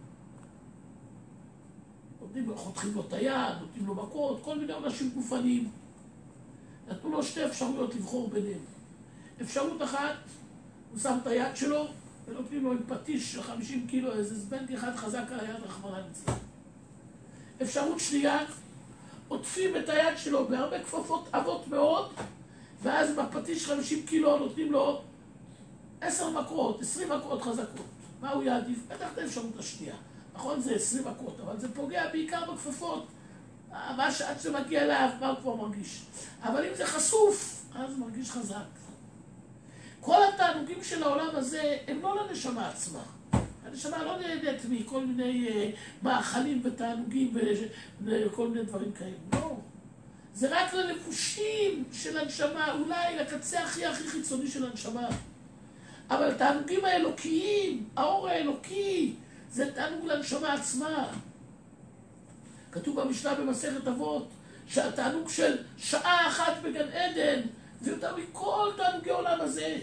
חותכים לו את היד, נותנים לו מכות, כל מיני עונשים גופניים. נתנו לו שתי אפשרויות לבחור ביניהם. אפשרות אחת, הוא שם את היד שלו, ונותנים לו עם פטיש של חמישים קילו, איזה זבנג אחד חזק על היד, רחמנא ליצלן. אפשרות שנייה, עוטפים את היד שלו בהרבה כפפות עבות מאוד, ואז בפטיש חמישים קילו נותנים לו עשר מכות, עשרים מכות חזקות. מה הוא יעדיף? בטח את האפשרות השנייה. נכון, זה עשרים מכות, אבל זה פוגע בעיקר בכפפות. מה שעד שמגיע אליו, מה הוא כבר מרגיש. אבל אם זה חשוף, אז מרגיש חזק. כל התענוגים של העולם הזה הם לא לנשמה עצמה. הנשמה לא נהנית מכל מיני uh, מאכלים ותענוגים וכל מיני דברים כאלה. לא. זה רק ללבושים של הנשמה, אולי לקצה הכי הכי חיצוני של הנשמה. אבל התענוגים האלוקיים, האור האלוקי, זה תענוג לנשמה עצמה. כתוב במשנה במסכת אבות, שהתענוג של שעה אחת בגן עדן, זה יותר מכל תענוגי העולם הזה.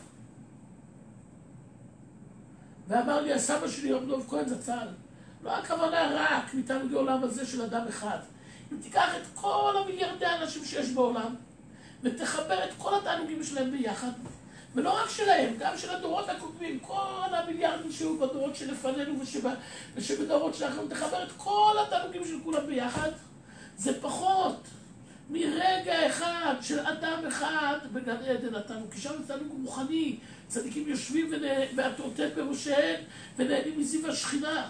ואמר לי הסבא שלי, רב דב כהן זצ"ל, לא הכוונה רק מתענוגי העולם הזה של אדם אחד. אם תיקח את כל המיליארדי האנשים שיש בעולם, ותחבר את כל התענוגים שלהם ביחד, ולא רק שלהם, גם של הדורות הקודמים, כל המיליארדים שהיו בדורות שלפנינו ושבא, ושבדורות שלנו, תחבר את כל התענוגים של כולם ביחד, זה פחות מרגע אחד של אדם אחד בגן עדן התענוג, כי שם זה תענוג רוחני, צדיקים יושבים והתורתת בראשיהם ונהנים מזיו השכינה.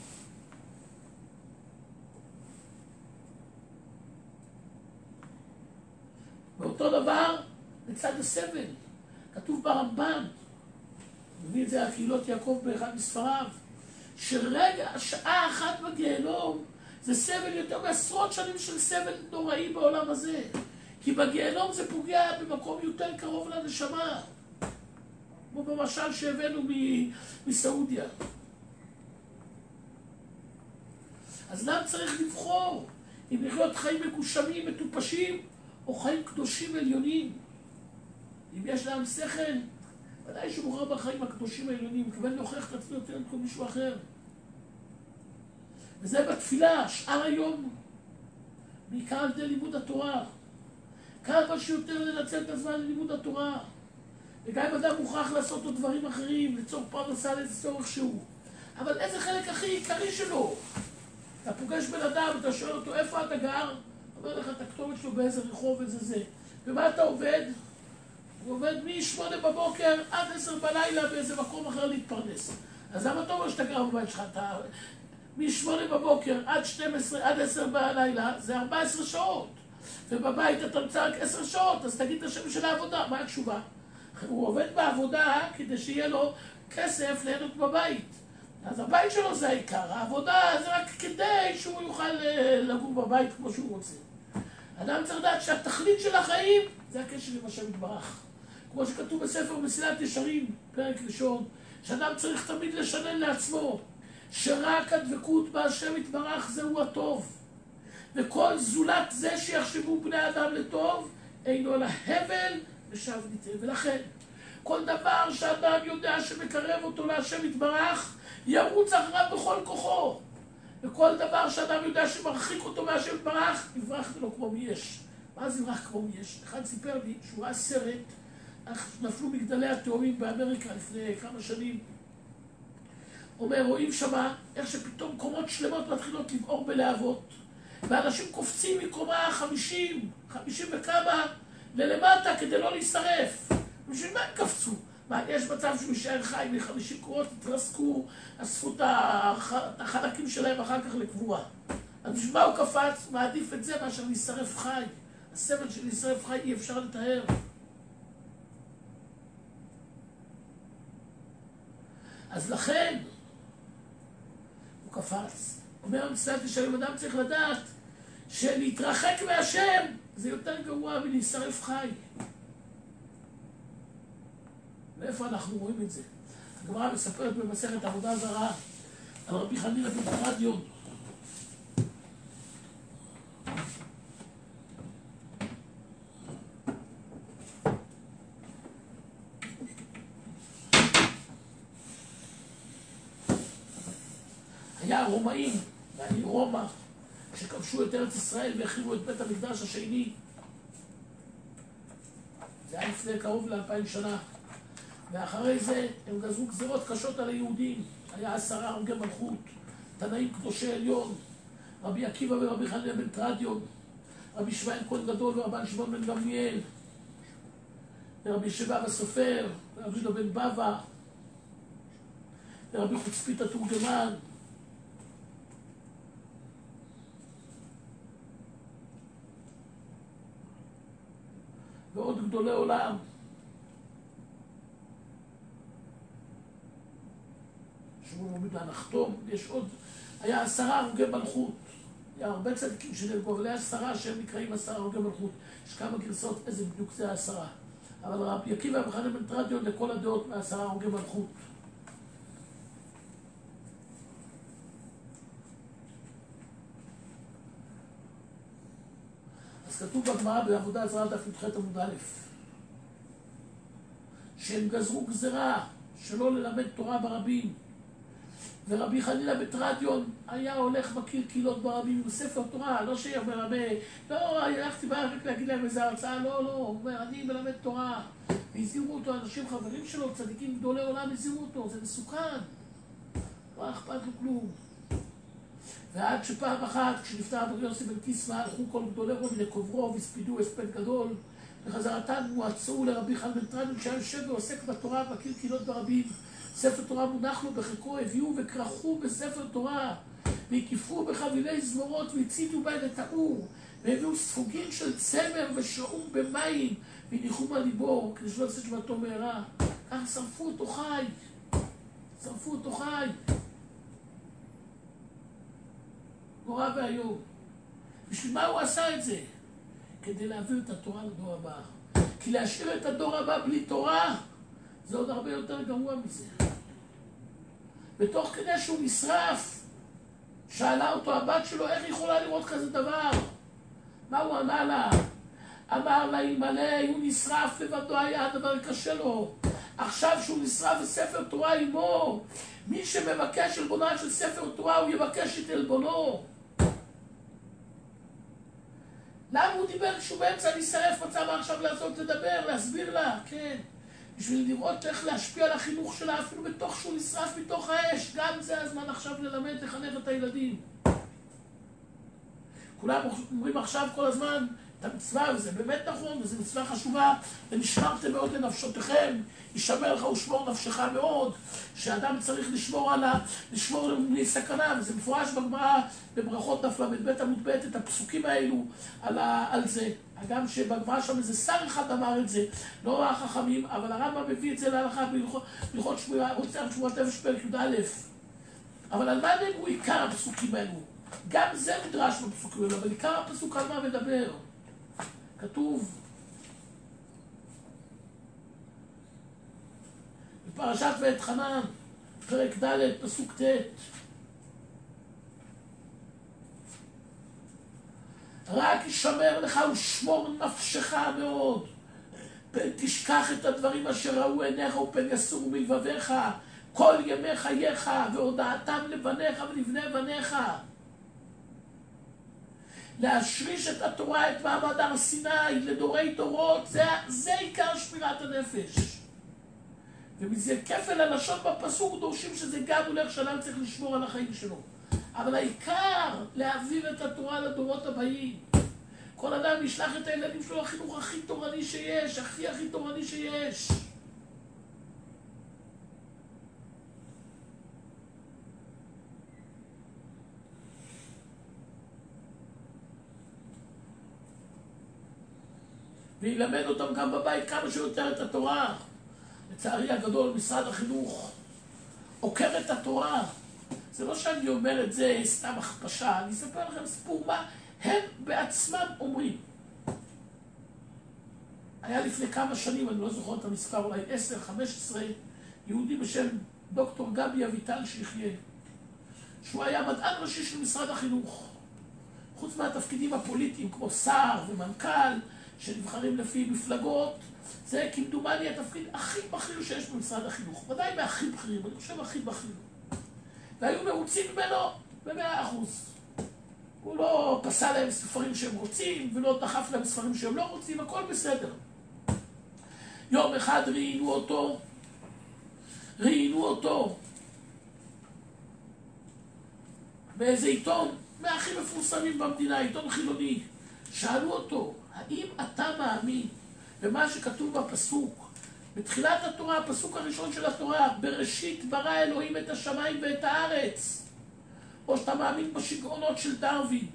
ואותו דבר לצד הסבל. כתוב ברמב"ן, מביא את זה הקהילות יעקב באחד מספריו, שרגע, שעה אחת בגיהנום, זה סבל יותר מעשרות שנים של סבל נוראי בעולם הזה. כי בגיהנום זה פוגע במקום יותר קרוב לנשמה. כמו במשל שהבאנו מסעודיה. אז למה צריך לבחור אם לחיות חיים מגושמים, מטופשים, או חיים קדושים עליונים? אם יש להם שכל, ודאי שהוא בוחר בחיים הקדושים העליונים, כיוון להוכיח את עצמו יותר מכל מישהו אחר. וזה בתפילה, שאר היום, בעיקר על ידי לימוד התורה. כמה שיותר לנצל את הזמן ללימוד התורה. וגם אם אדם מוכרח לעשות לו דברים אחרים, לצורך פרנסה לאיזה צורך שהוא. אבל איזה חלק הכי עיקרי שלו? אתה פוגש בן אדם, אתה שואל אותו, איפה אתה גר? אומר לך את הכתובת שלו באיזה רחוב, איזה זה. ומה אתה עובד? הוא עובד משמונה בבוקר עד עשר בלילה באיזה מקום אחר להתפרנס. אז למה אתה אומר שאתה גר בבית שלך? אתה... משמונה בבוקר עד שתים עשרה, עד עשר בלילה, זה ארבע עשרה שעות. ובבית אתה נמצא רק עשר שעות, אז תגיד את השם של העבודה. מה התשובה? הוא עובד בעבודה כדי שיהיה לו כסף ליהנות בבית. אז הבית שלו זה העיקר, העבודה זה רק כדי שהוא יוכל לגור בבית כמו שהוא רוצה. אדם צריך לדעת שהתכלית של החיים זה הקשר עם השם יתברך. כמו שכתוב בספר מסילת ישרים, פרק ראשון, שאדם צריך תמיד לשנן לעצמו, שרק הדבקות בהשם יתברך זהו הטוב. וכל זולת זה שיחשבו בני אדם לטוב, אינו אלא הבל ושב ניתן. ולכן, כל דבר שאדם יודע שמקרב אותו להשם יתברך, ירוץ אחריו בכל כוחו. וכל דבר שאדם יודע שמרחיק אותו מהשם יתברך, יברח לו כמו מיש. מה זה יברח כמו מיש? אחד סיפר לי שהוא ראה סרט, איך נפלו מגדלי התאומים באמריקה לפני כמה שנים. אומר, רואים שמה איך שפתאום קומות שלמות מתחילות לבעור בלהבות, ואנשים קופצים מקומה חמישים, חמישים וכמה, ללמטה כדי לא להישרף. בשביל מה הם קפצו? מה, יש מצב שהוא יישאר חי מחמישים קורות, התרסקו, אספו את החלקים שלהם אחר כך לקבורה. אז בשביל מה הוא קפץ? מעדיף את זה מאשר להישרף חי. הסבל של להישרף חי אי אפשר לתאר. אז לכן, הוא קפץ. אומר המסילת ישרים, אדם צריך לדעת שלהתרחק מהשם זה יותר גרוע מלהישרף חי. ואיפה אנחנו רואים את זה? הגמרא מספרת במסכת עבודה זרה על רבי חנינא בן תרדיון. היה הרומאים, והעיר רומא, שכבשו את ארץ ישראל והחריבו את בית המקדש השני. זה היה לפני קרוב לאלפיים שנה. ואחרי זה הם גזרו גזרות קשות על היהודים. היה עשרה הרוגי מלכות, תנאים קדושי עליון, רבי עקיבא ורבי חנינא בן תרדיון, רבי שמעון כהן גדול ורבן שמעון בן גמליאל, ורבי שבא הסופר, ורבי יהודה בן בבא, ורבי חוצפית התורגמן. ועוד גדולי עולם. שהוא עומד להנחתום, יש עוד, היה עשרה הרוגי מלכות. היה הרבה צדיקים שנהרגו, אבל היה עשרה שהם נקראים עשרה הרוגי מלכות. יש כמה גרסאות איזה בדיוק זה העשרה. אבל רבי עקיבא ורבי חנינא בן תרדיון לכל הדעות מעשרה הרוגי מלכות. אז כתוב בגמרא בעבודה זרה דף י"ח עמוד א', שהם גזרו גזרה שלא ללמד תורה ברבים. ורבי חנינא בן תרדיון היה הולך מכיר קהילות ברבים עם ספר תורה, לא שיהיה מלמד, לא, הלכתי בא רק להגיד להם איזו הרצאה, לא, לא, הוא אומר, אני מלמד תורה. והזהירו אותו, אנשים חברים שלו, צדיקים גדולי עולם, הזהירו אותו, זה מסוכן. לא אכפת לו כלום. ועד שפעם אחת, כשנפטר רבי יוסי בן קיסמא, הלכו כל גדולי רומי לקוברו והספידו הספד גדול. בחזרתם הועצו לרבי חנינא בן תרדיון שהיה יושב ועוסק בתורה ומכיר קהילות ברבים. ספר תורה מונח לו בחיקו, הביאו וכרכו בספר תורה, והקיפו בחבילי זמורות והציתו בהן את האור, והביאו ספוגים של צמר ושעום במים, והניחום על ליבו, כדי שלא יעשה שבתו מהרה. כך שרפו אותו חי, שרפו אותו חי. נורא והיום. בשביל מה הוא עשה את זה? כדי להעביר את התורה לדור הבא. כי להשאיר את הדור הבא בלי תורה, זה עוד הרבה יותר גרוע מזה. בתוך כדי שהוא נשרף, שאלה אותו הבת שלו, איך יכולה לראות כזה דבר? מה הוא ענה לה? אמר לה, אלמלא הוא נשרף לבדו היה הדבר קשה לו. עכשיו שהוא נשרף בספר תורה עמו, מי שמבקש עלבונה של ספר תורה, הוא יבקש את עלבונו. למה הוא דיבר כשהוא באמצע נשרף, מצא מה עכשיו לעשות לדבר, להסביר לה? כן. בשביל לראות איך להשפיע על החינוך שלה, אפילו בתוך שהוא נשרף מתוך האש. גם זה הזמן עכשיו ללמד, לחנך את הילדים. כולם אומרים עכשיו כל הזמן את המצווה, וזה באמת נכון, וזו מצווה חשובה, ונשמרתם מאוד לנפשותיכם, ישמר לך ושמור נפשך מאוד, שאדם צריך לשמור על ה... לשמור מסכנה, וזה מפורש בגמרא, בברכות דף ל"ב עמוד ב', את הפסוקים האלו על, ה... על זה. גם שבגמרא שם איזה שר אחד אמר את זה, לא החכמים, אבל הרמב"ם מביא את זה להלכה בהלכות שמורת נפש פרק י"א. אבל על מה נאמרו עיקר הפסוקים האלו? גם זה מדרש בפסוקים האלו, אבל עיקר הפסוק על מה מדבר? כתוב בפרשת ואת חנן, פרק ד' פסוק ט', רק ישמר לך ושמור נפשך מאוד, פן תשכח את הדברים אשר ראו עיניך ופן יסורו מלבביך כל ימי חייך, והודעתם לבניך ולבני בניך. להשריש את התורה, את מעמד הר סיני לדורי דורות, זה, זה עיקר שמירת הנפש. ומזה כפל הלשון בפסוק דורשים שזה גם הולך שאדם צריך לשמור על החיים שלו. אבל העיקר להעביר את התורה לדורות הבאים. כל אדם ישלח את הילדים שלו לחינוך הכי תורני שיש, הכי הכי תורני שיש. וילמד אותם גם בבית כמה שיותר את התורה. לצערי הגדול, משרד החינוך עוקר את התורה. זה לא שאני אומר את זה סתם הכפשה, אני אספר לכם סיפור מה הם בעצמם אומרים. היה לפני כמה שנים, אני לא זוכר את המספר, אולי עשר, חמש עשרה, יהודי בשם דוקטור גבי אביטל שיחיה, שהוא היה מדען ראשי של משרד החינוך. חוץ מהתפקידים הפוליטיים כמו שר ומנכ"ל, שנבחרים לפי מפלגות, זה כמדומני התפקיד הכי בכיר שיש במשרד החינוך. ודאי מהכי בכירים, אני חושב הכי בכיר. והיו מרוצים ממנו במאה אחוז. הוא לא פסל להם ספרים שהם רוצים, ולא דחף להם ספרים שהם לא רוצים, הכל בסדר. יום אחד ראינו אותו, ראינו אותו באיזה עיתון, מהכי מפורסמים במדינה, עיתון חילוני. שאלו אותו, האם אתה מאמין במה שכתוב בפסוק, בתחילת התורה, הפסוק הראשון של התורה, בראשית ברא אלוהים את השמיים ואת הארץ, או שאתה מאמין בשיגעונות של דרווין?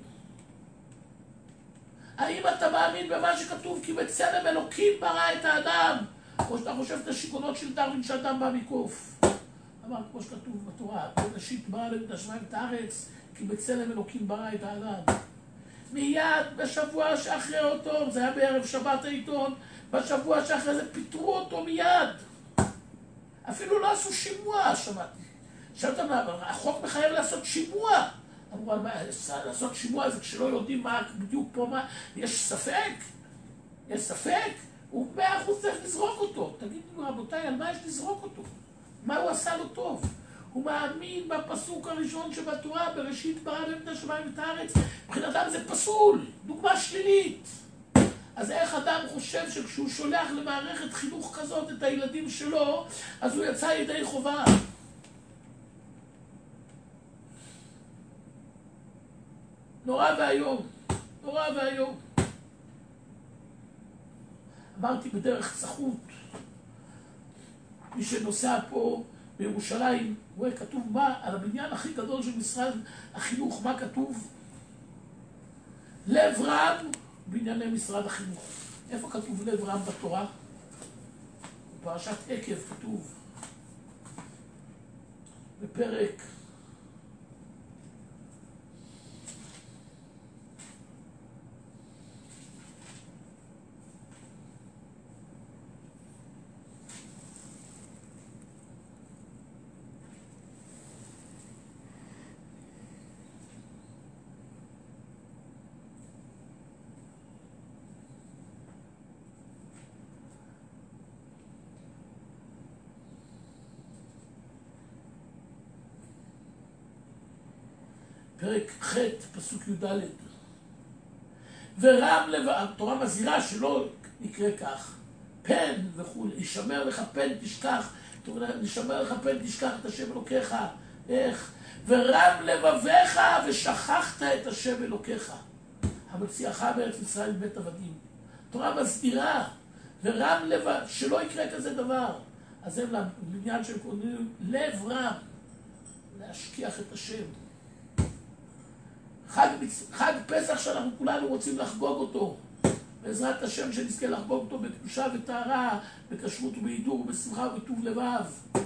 האם אתה מאמין במה שכתוב, כי בצלם אלוקים ברא את האדם, או שאתה חושב את השיגעונות של דרווין שאדם בא מקוף? אמר, כמו שכתוב בתורה, בראשית ברא אלוהים את השמיים ואת הארץ, כי בצלם אלוקים ברא את האדם. מיד בשבוע שאחרי אותו, זה היה בערב שבת העיתון, בשבוע שאחרי זה פיטרו אותו מיד. אפילו לא עשו שימוע, שמעתי. שאלתם מה, החוק מחייב לעשות שימוע. אמרו, מה, לעשות שימוע זה כשלא יודעים מה בדיוק פה, מה, יש ספק? יש ספק? הוא מאה אחוז צריך לזרוק אותו. תגידו, רבותיי, על מה יש לזרוק אותו? מה הוא עשה לו טוב? הוא מאמין בפסוק הראשון שבתורה, בראשית ברא אלוהים את השמיים ואת הארץ. מבחינתם זה פסול, דוגמה שלילית. אז איך אדם חושב שכשהוא שולח למערכת חינוך כזאת את הילדים שלו, אז הוא יצא ידי חובה? נורא והיום, נורא והיום. אמרתי בדרך צחות, מי שנוסע פה בירושלים, הוא רואה כתוב מה, על הבניין הכי גדול של משרד החינוך, מה כתוב? לב רם בענייני משרד החינוך. איפה כתוב לב רם בתורה? בפרשת עקב כתוב, בפרק פרק ח' פסוק י"ד, ורם לב, התורה מזהירה שלא יקרה כך, פן וכו', ישמר לך פן תשכח, ישמר לך פן תשכח את השם אלוקיך, איך? ורם לבביך ושכחת את השם אלוקיך, המוציאך מארץ מצרים מבית עבדים. התורה מסבירה, ורם לבב, שלא יקרה כזה דבר. אז זה לעניין של קוראים לב רם, להשכיח את השם. חג, חג פסח שאנחנו כולנו רוצים לחגוג אותו, בעזרת השם שנזכה לחגוג אותו בקדושה וטהרה, בכשרות ובהידור ובשמחה ובטוב לבב.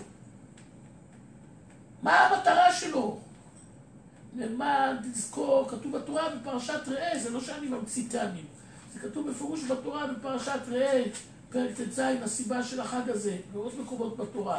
מה המטרה שלו? למען תזכור, כתוב בתורה בפרשת ראה, זה לא שאני ממציא טעמים, זה כתוב בפירוש בתורה בפרשת ראה, פרק ט"ז, הסיבה של החג הזה, ועוד מקומות בתורה.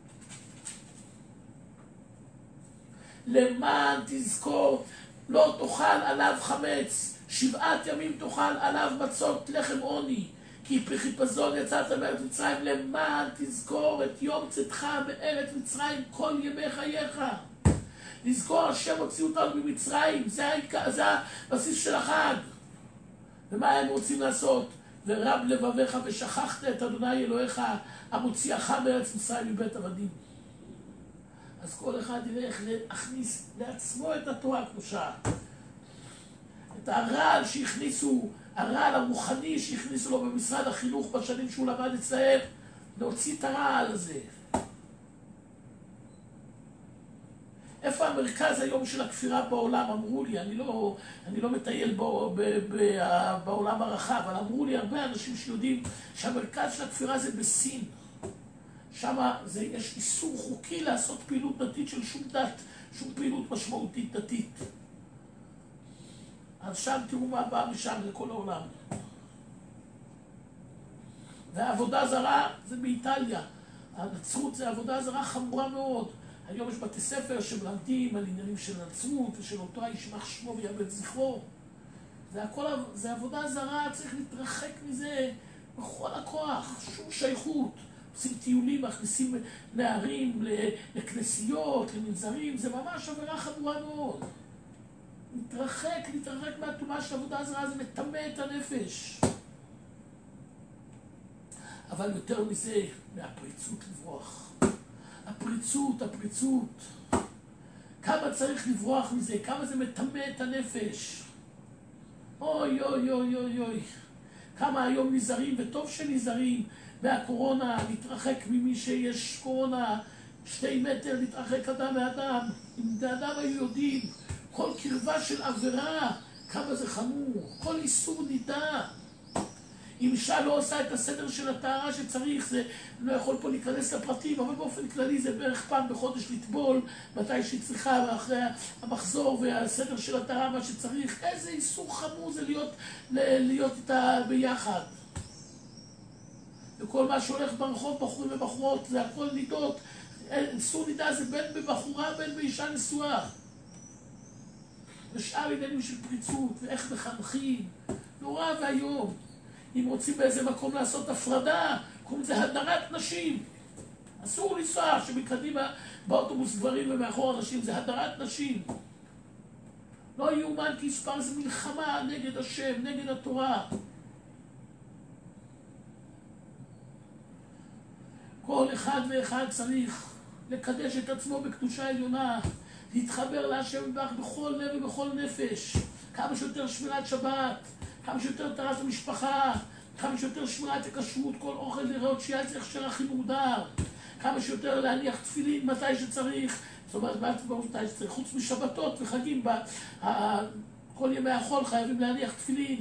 למען תזכור, לא תאכל עליו חמץ, שבעת ימים תאכל עליו מצות לחם עוני, כי בחיפזון יצאת מארץ מצרים, למען תזכור את יום צאתך מארץ מצרים כל ימי חייך. לזכור השם הוציא אותנו ממצרים, זה, זה הבסיס של החג. ומה הם רוצים לעשות? ורם לבביך ושכחת את אדוני אלוהיך המוציאך מארץ מצרים מבית עבדים. אז כל אחד ילך להכניס לעצמו את התורה הקדושה, את הרעל שהכניסו, הרעל הרוחני שהכניסו לו במשרד החינוך בשנים שהוא למד אצלהם, להוציא את הרעל הזה. איפה המרכז היום של הכפירה בעולם? אמרו לי, אני לא, אני לא מטייל בו, ב, ב, בעולם הרחב, אבל אמרו לי הרבה אנשים שיודעים שהמרכז של הכפירה זה בסין. שם זה, יש איסור חוקי לעשות פעילות דתית של שום דת, שום פעילות משמעותית דתית. אז שם תראו מה בא משם לכל העולם. והעבודה זרה זה באיטליה. הנצרות זה עבודה זרה חמורה מאוד. היום יש בתי ספר שמלמדים על עניינים של נצרות ושל אותו האיש יימח שמו ויאבד זכרו. זה הכל, זה עבודה זרה, צריך להתרחק מזה בכל הכוח, שום שייכות. עושים טיולים, מכניסים נערים לכנסיות, למנזרים, זה ממש עבירה חמורה מאוד. להתרחק, להתרחק מהתאומה של עבודה זרה, זה מטמא את הנפש. אבל יותר מזה, מהפריצות לברוח. הפריצות, הפריצות. כמה צריך לברוח מזה, כמה זה מטמא את הנפש. אוי, אוי, אוי, אוי, אוי. כמה היום נזהרים, וטוב שנזהרים, מהקורונה, להתרחק ממי שיש קורונה, שתי מטר להתרחק אדם מאדם. אם באדם היו יודעים, כל קרבה של עבירה, כמה זה חמור, כל איסור נידה. אם אישה לא עושה את הסדר של הטהרה שצריך, זה לא יכול פה להיכנס לפרטים, אבל באופן כללי זה בערך פעם בחודש לטבול, מתי שהיא צריכה, אחרי המחזור והסדר של הטהרה, מה שצריך. איזה איסור חמור זה להיות, להיות איתה ביחד. וכל מה שהולך ברחוב, בחורים ובחורות, זה הכל נידות. איסור נידה זה בין בבחורה, בין באישה נשואה. ושאר עניינים של פריצות, ואיך מחנכים, נורא והיום. אם רוצים באיזה מקום לעשות הפרדה, קוראים לזה הדרת נשים. אסור לנסוע שמקדימה באוטובוס גברים ומאחור אנשים, זה הדרת נשים. לא יאומן כי יספר, זה מלחמה נגד השם, נגד התורה. כל אחד ואחד צריך לקדש את עצמו בקדושה עליונה, להתחבר להשם יתברך בכל לב ובכל נפש, כמה שיותר שמירת שבת, כמה שיותר טהרת המשפחה, כמה שיותר שמירת הכשרות, כל אוכל לראות שיהיה צריך הכשר הכי מוגדר, כמה שיותר להניח תפילין מתי שצריך, זאת אומרת מתי שצריך, חוץ משבתות וחגים, כל ימי החול חייבים להניח תפילין.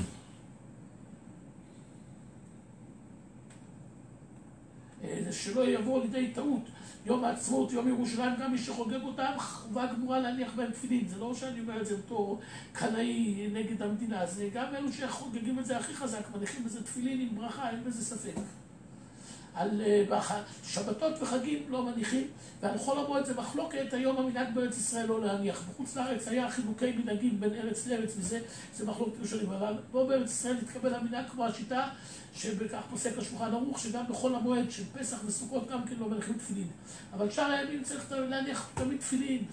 זה שלא יבוא לידי טעות. יום העצמאות, יום ירושלים, גם מי שחוגג אותם, חובה גמורה להניח בהם תפילין. זה לא שאני אומר את זה בתור קנאי נגד המדינה, זה גם אלו שחוגגים את זה הכי חזק, מניחים בזה תפילין עם ברכה, אין בזה ספק. על שבתות וחגים לא מניחים, ועל חול המועד זה מחלוקת, היום המנהג בארץ ישראל לא להניח. בחוץ לארץ היה חילוקי מנהגים בין ארץ לארץ וזה, זה מחלוקת ראשונים, אבל פה בארץ ישראל התקבל המנהג כמו השיטה, שבכך פוסק השולחן ערוך, שגם בכל המועד של פסח וסוכות גם כן לא מניחים תפילין. אבל שאר הימים צריך להניח תמיד תפילין.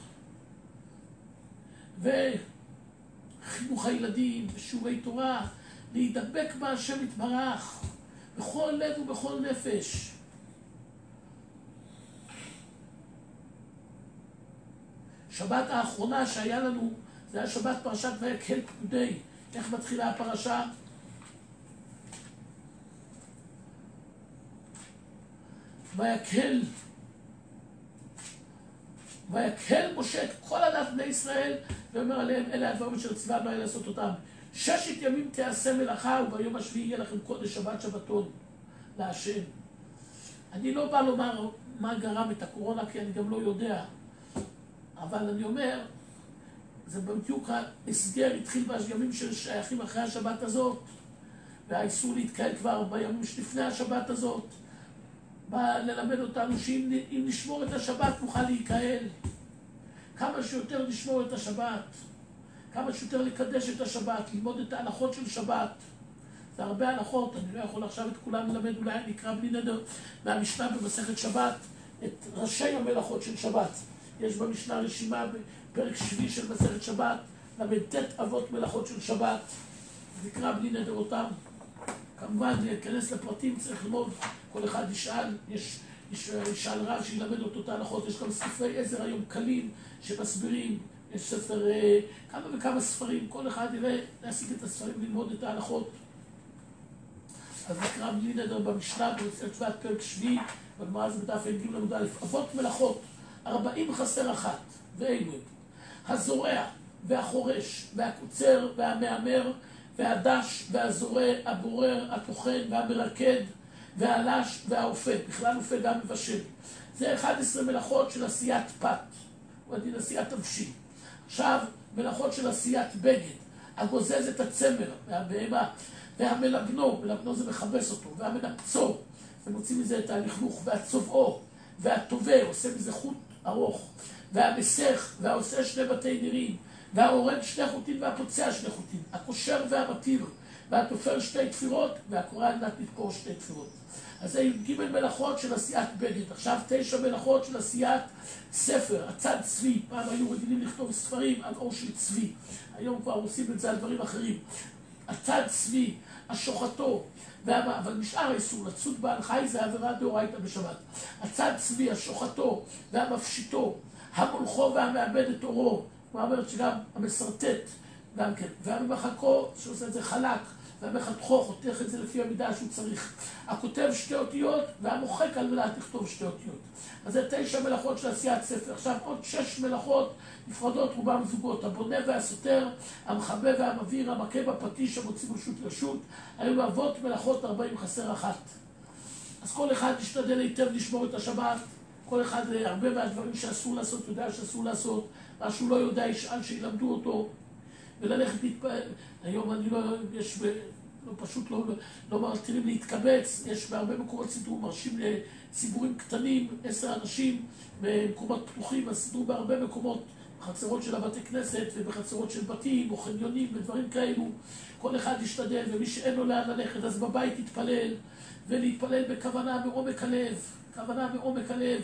וחינוך הילדים, ושיעורי תורה, להידבק בהשם יתברך. בכל לב ובכל נפש. שבת האחרונה שהיה לנו, זה היה שבת פרשת ויקהל פקודי. איך מתחילה הפרשה? ויקהל, ויקהל משה את כל עדת בני ישראל, ואומר עליהם, אלה הדברים אשר ציווה לא היה לעשות אותם. ששת ימים תעשה מלאכה, וביום השביעי יהיה לכם קודש שבת שבתון להשם. אני לא בא לומר מה גרם את הקורונה, כי אני גם לא יודע. אבל אני אומר, זה בדיוק ההסגר התחיל בימים ששייכים אחרי השבת הזאת, והאיסור להתקהל כבר בימים שלפני השבת הזאת. בא ללמד אותנו שאם נשמור את השבת נוכל להיקהל. כמה שיותר נשמור את השבת, כמה שיותר לקדש את השבת, ללמוד את ההלכות של שבת. זה הרבה הלכות, אני לא יכול עכשיו את כולם ללמד, אולי נקרא בלי נדר מהמשנה במסכת שבת, את ראשי המלאכות של שבת. יש במשנה רשימה בפרק שביעי של מסכת שבת, למד אבות מלאכות של שבת, נקרא בלי נדר אותם. כמובן, להיכנס לפרטים צריך ללמוד, כל אחד ישאל, יש, יש, ישאל רב שילמד אותו את ההלכות, יש גם ספרי עזר היום קלים שמסבירים, יש ספר, כמה וכמה ספרים, כל אחד יראה להשיג את הספרים וללמוד את ההלכות. אז נקרא בלי נדר במשנה, במסכת שבת פרק שביעי, בגמרא זה בדף ע"ג עמוד א', אבות מלאכות, ארבעים חסר אחת, ואלו הזורע והחורש והקוצר והמאמר והדש והזורע, הבורר, הטוחן והמרקד והלש והאופה, בכלל אופה גם מבשל. זה אחת עשרה מלאכות של עשיית פת, או הדין עשיית תבשיל. עכשיו, מלאכות של עשיית בגד, הגוזז את הצמר והבהמה, והמלבנו, מלבנו זה מכבס אותו, והמנפצו, ומוציא מזה את הלכלוך, והצובעו, והטובה, עושה מזה חוט ארוך, והמסך, והעושה שני בתי נירים, והאורן שני חוטים והפוצע שני חוטים, הקושר והמתיר, והתופר שתי תפירות, והקורא על מנת לתפור שתי תפירות. אז זה ג' מלאכות של עשיית בגד. עכשיו תשע מלאכות של עשיית ספר, הצד צבי. פעם היו רגילים לכתוב ספרים על אור של צבי. היום כבר עושים את זה על דברים אחרים. הצד צבי, השוחטו, והמה, אבל נשאר האיסור, לצוד בעל חי זה עבירה דאורייתא בשבת. הצד צבי, השוחטו, והמפשיטו, המולכו והמאבד את אורו. מה אומרת שגם המסרטט, גם כן, והמחקו שעושה את זה חלק, והמחתכו חותך את זה לפי המידה שהוא צריך. הכותב שתי אותיות והמוחק על מנת לכתוב שתי אותיות. אז זה תשע מלאכות של עשיית ספר. עכשיו עוד שש מלאכות נפרדות, רובם זוגות. הבונה והסותר, המחבא והמבהיר, המכה בפטיש, המוציא רשות רשות. היו אבות מלאכות ארבעים חסר אחת. אז כל אחד ישתדל היטב לשמור את השבת. כל אחד, הרבה מהדברים שאסור לעשות, יודע שאסור לעשות. מה שהוא לא יודע, ישאל שילמדו אותו. וללכת להתפעל. היום אני לא, יש, לא פשוט לא, לא מרתירים להתקבץ, יש בהרבה מקומות סידור, מרשים לציבורים קטנים, עשר אנשים, במקומות פתוחים, אז סידרו בהרבה מקומות, בחצרות של הבתי כנסת ובחצרות של בתים או חניונים ודברים כאלו. כל אחד ישתדל, ומי שאין לו לאן ללכת, אז בבית יתפלל, ולהתפלל בכוונה מעומק הלב, כוונה מעומק הלב.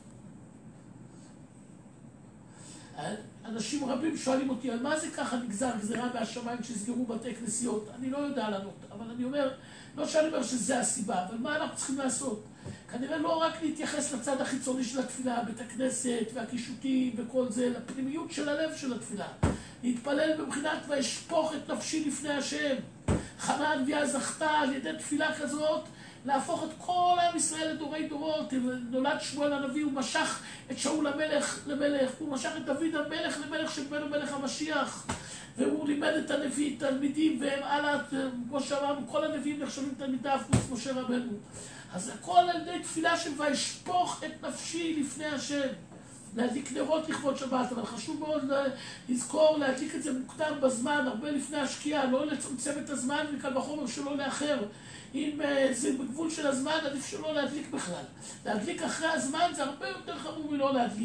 אנשים רבים שואלים אותי, על מה זה ככה נגזר גזירה מהשמיים שסגרו בתי כנסיות? אני לא יודע לענות, אבל אני אומר, לא שאני אומר שזה הסיבה, אבל מה אנחנו צריכים לעשות? כנראה לא רק להתייחס לצד החיצוני של התפילה, בית הכנסת והקישוטים וכל זה, לפנימיות של הלב של התפילה. להתפלל בבחינת וישפוך את נפשי לפני השם. חנה הנביאה זכתה על ידי תפילה כזאת, להפוך את כל עם ישראל לדורי דורות. נולד שמואל הנביא, הוא משך את שאול המלך למלך, הוא משך את דוד המלך למלך שממנו מלך המשיח, והוא לימד את הנביא תלמידים, והם הלאה, כמו שאמרנו, כל הנביאים נחשבים תלמידיו חוץ משה רבנו. אז הכל על ידי תפילה של וישפוך את נפשי לפני השם. להדליק נרות לכבוד שבת, אבל חשוב מאוד לזכור להדליק את זה מוקדם בזמן, הרבה לפני השקיעה, לא לצמצם את הזמן וקל וחומר שלא לאחר. אם זה בגבול של הזמן, עדיף שלא להדליק בכלל. להדליק אחרי הזמן זה הרבה יותר חמור מלא להדליק.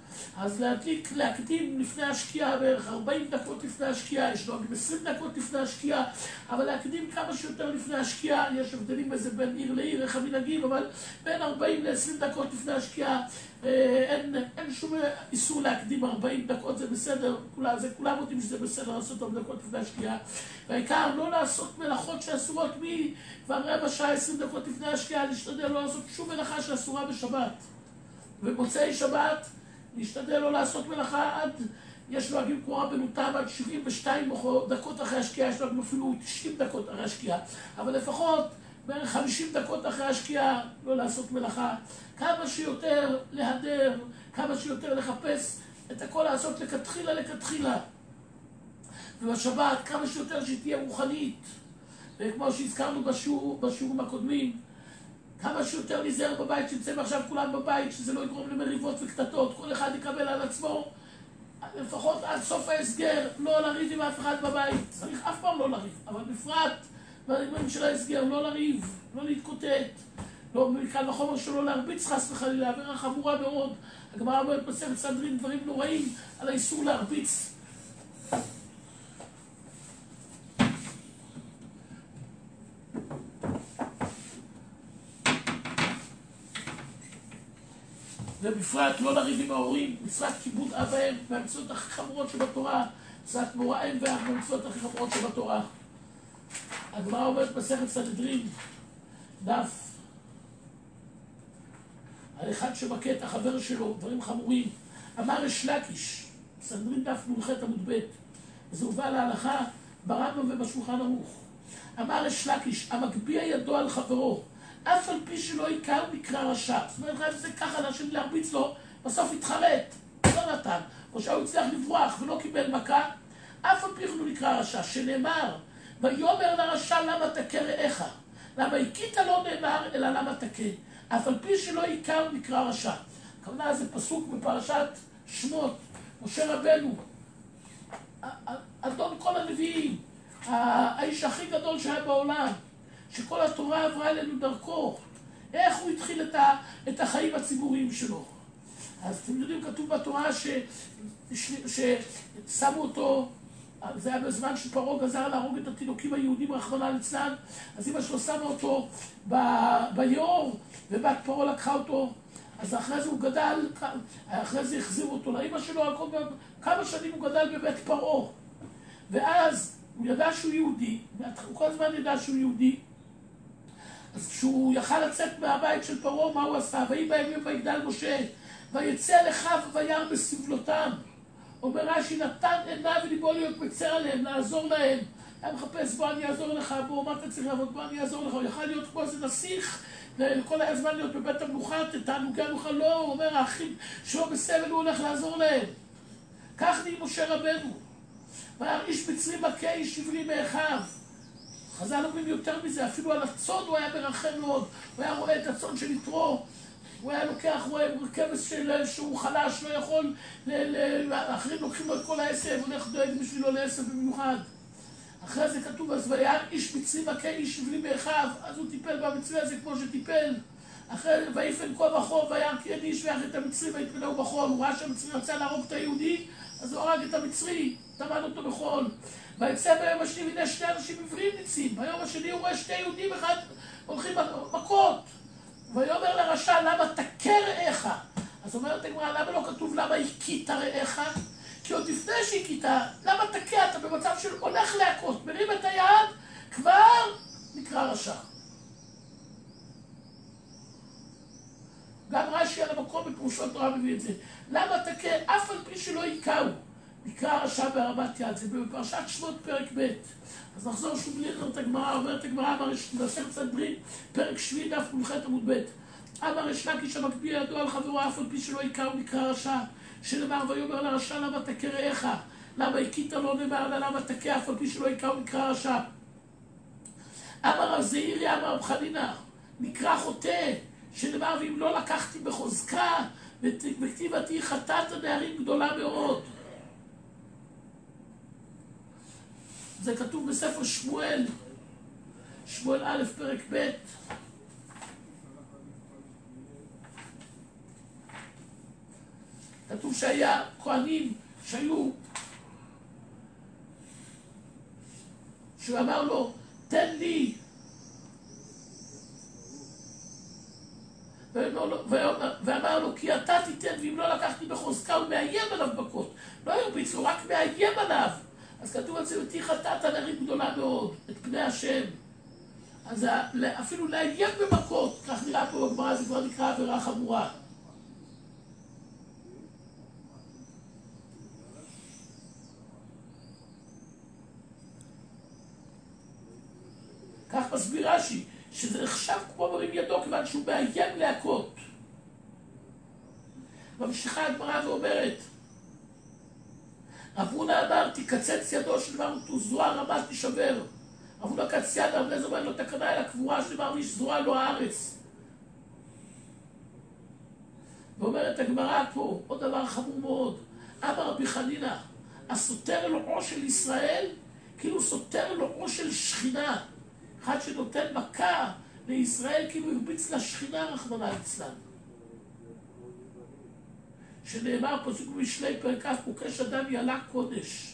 אז להדליק, להקדים לפני השקיעה, בערך ארבעים דקות לפני השקיעה, יש נוהגים עשרים דקות לפני השקיעה, אבל להקדים כמה שיותר לפני השקיעה, יש הבדלים בזה בין עיר לעיר, איך המנהגים, אבל בין ארבעים לעשרים דקות לפני השקיעה, אין, אין שום איסור להקדים ארבעים דקות, זה בסדר, כולם, זה, כולם יודעים שזה בסדר לעשות ארבע דקות לפני השקיעה, והעיקר לא לעשות מלאכות שאסורות מי כבר רבע שעה, עשרים דקות לפני השקיעה, להשתדל לא לעשות שום מלאכה שאסורה בשבת. ובמוצאי שבת, להשתדל לא לעשות מלאכה עד, יש נוהגים כמו רבנו תם עד שבעים ושתיים דקות אחרי השקיעה, יש נוהגים אפילו תשעים דקות אחרי השקיעה, אבל לפחות בערך חמישים דקות אחרי השקיעה לא לעשות מלאכה, כמה שיותר להדר, כמה שיותר לחפש את הכל לעשות לכתחילה לכתחילה, ובשבת כמה שיותר שהיא תהיה רוחנית, וכמו שהזכרנו בשיעור, בשיעורים הקודמים, כמה שיותר להיזהר בבית, שנצא עכשיו כולם בבית, שזה לא יגרום למריבות וקטטות, כל אחד יקבל על עצמו, לפחות עד סוף ההסגר, לא לריב עם אף אחד בבית, צריך אף פעם לא לריב, אבל בפרט בזמן של ההסגר, לא לריב, לא להתקוטט, לא מכאן לחומר שלו להרביץ חס וחלילה, עבירה חמורה מאוד, הגמרא אומרת בספר סנהדרין דברים נוראים על האיסור להרביץ. ובפרט לא לריב עם ההורים, מצוות כיבוד אב ואם, מהמצוות הכי חמורות שבתורה, מצוות מורא אם ואח, מהמצוות הכי חמורות שבתורה. הגמרא אומרת מסכת סנהדרין, דף, על אחד שמכה את החבר שלו, דברים חמורים, אמר ריש לקיש, סנהדרין דף נ"ח עמוד ב', וזה הובא להלכה ברמב"ם ובשולחן ערוך. אמר ריש לקיש, המגביה ידו על חברו, אף על פי שלא עיקר נקרא רשע. זאת אומרת, אם זה ככה להשם להרביץ לו, בסוף התחרט, לא נתן, או שהוא הצליח לברוח ולא קיבל מכה, אף על פי הוא נקרא רשע, שנאמר, ויאמר לרשע למה תכה רעך, למה הכית לא נאמר, אלא למה תכה, אף על פי שלא עיקר נקרא רשע. הכוונה זה פסוק בפרשת שמות, משה רבנו, אדון כל הנביאים, האיש הכי גדול שהיה בעולם, שכל התורה עברה אלינו דרכו, איך הוא התחיל את, ה, את החיים הציבוריים שלו. אז אתם יודעים, כתוב בתורה ש, ש, ששמו אותו, זה היה בזמן שפרעה גזר להרוג את התינוקים היהודים רחמנא ליצלן, אז אמא שלו שמה אותו ב, ביאור, ובת פרעה לקחה אותו, אז אחרי זה הוא גדל, אחרי זה החזירו אותו לאמא שלו, כמה שנים הוא גדל בבית פרעה, ואז הוא ידע שהוא יהודי, הוא כל הזמן ידע שהוא יהודי, אז כשהוא יכל לצאת מהבית של פרעה, מה הוא עשה? ויהי בימים ויגדל משה, ויצא לחיו וירא בסבלותם. אומר רש"י, נתן עיניו וליבו להיות מצר עליהם, לעזור להם. היה מחפש, בוא אני אעזור לך, בוא, מה אתה צריך לעבוד? בוא אני אעזור לך. הוא יכל להיות כמו איזה נסיך, וכל היה זמן להיות בבית המלוכה, תענוגי המלוכה, לא, הוא אומר, האחים שלו בסבל, הוא הולך לעזור להם. כך נהיה משה רבנו. והיה איש מצרי מכה, איש עברי מאחיו. חז"ל אומרים יותר מזה, אפילו על הצאן הוא היה מרחם מאוד, הוא היה רואה את הצאן של יתרו, הוא היה לוקח, הוא היה כבש שהוא חלש, לא יכול, האחרים לוקחים לו את כל העשב, הוא הולך דואג בשבילו לעשב במיוחד. אחרי זה כתוב, אז וירא איש מצרי מכה איש עברי מאחיו, אז הוא טיפל במצרי הזה כמו שטיפל. אחרי זה ויפן כה וכה, וירא כי אין איש ויח את המצרי ויתפנהו בחול, הוא ראה שהמצרי רצה להרוג את היהודי, אז הוא הרג את המצרי, טמן אותו בחול. ויצא ביום השני, והנה שני אנשים עבריים ניצים. ביום השני הוא רואה שני יהודים אחד הולכים מכות. ויאמר לרשע, למה תכה רעך? אז אומרת הגמרא, למה לא כתוב למה הכית רעך? כי עוד לפני שהכית, למה תכה? אתה במצב של הולך להכות, מרים את היד, כבר נקרא רשע. גם רש"י על המקום בפירושו תורה מביא את זה. למה תכה? אף על פי שלא יכהו. נקרא רשע בהרמת יד, זה בפרשת שמות פרק ב'. אז נחזור שוב לראות את הגמרא, אומרת הגמרא, אמר מסכת סנהדרין, פרק שביעי דף נ"ח עמוד ב'. אמר ריש לקיש המגביה ידו על חברו, אף על פי שלא יכהו נקרא רשע, שנאמר ויאמר לרשע למה תכה רעך, למה הכית לא נאמר לה למה תכה, אף על פי שלא יכהו נקרא רשע. אמר רב זעיריה, אמר רב חנינא, נקרא חוטא, שנאמר ואם לא לקחתי בחוזקה, וכתיבתי חטאת הנערים גדולה מאוד. זה כתוב בספר שמואל, שמואל א' פרק ב'. כתוב שהיה כהנים שהיו, שהוא אמר לו, תן לי, ואמר לו, כי אתה תיתן, ואם לא לקחתי בחוזקה, הוא מאיים עליו מכות. לא הרביץ לו, רק מאיים עליו. אז כתוב על זה, ותהי חטאת על הרים גדולה מאוד, את פני השם. אז אפילו לאיים במכות, כך נראה פה בגמרא, זה כבר נקרא עבירה חמורה. כך מסביר רש"י, שזה נחשב כמו מרים ידו, כיוון שהוא מאיים להכות. ממשיכה הגמרא ואומרת, רב הונא אמר, תקצץ ידו של דבר ותוזרוע רמה תישבר. רב הונא קץ יד, רב אליעזר אומר לו תקנה אל הקבורה שנאמר מי שזרוע לו הארץ. ואומרת הגמרא פה, עוד דבר חמור מאוד, אמר רבי חנינא, הסותר לו ראש של ישראל, כאילו סותר לו ראש של שכינה. אחד שנותן מכה לישראל כאילו הרביץ לשכינה רחמנא ליצלן. שנאמר פסוק במשלי פרק כ' מוקש אדם יעלה קודש.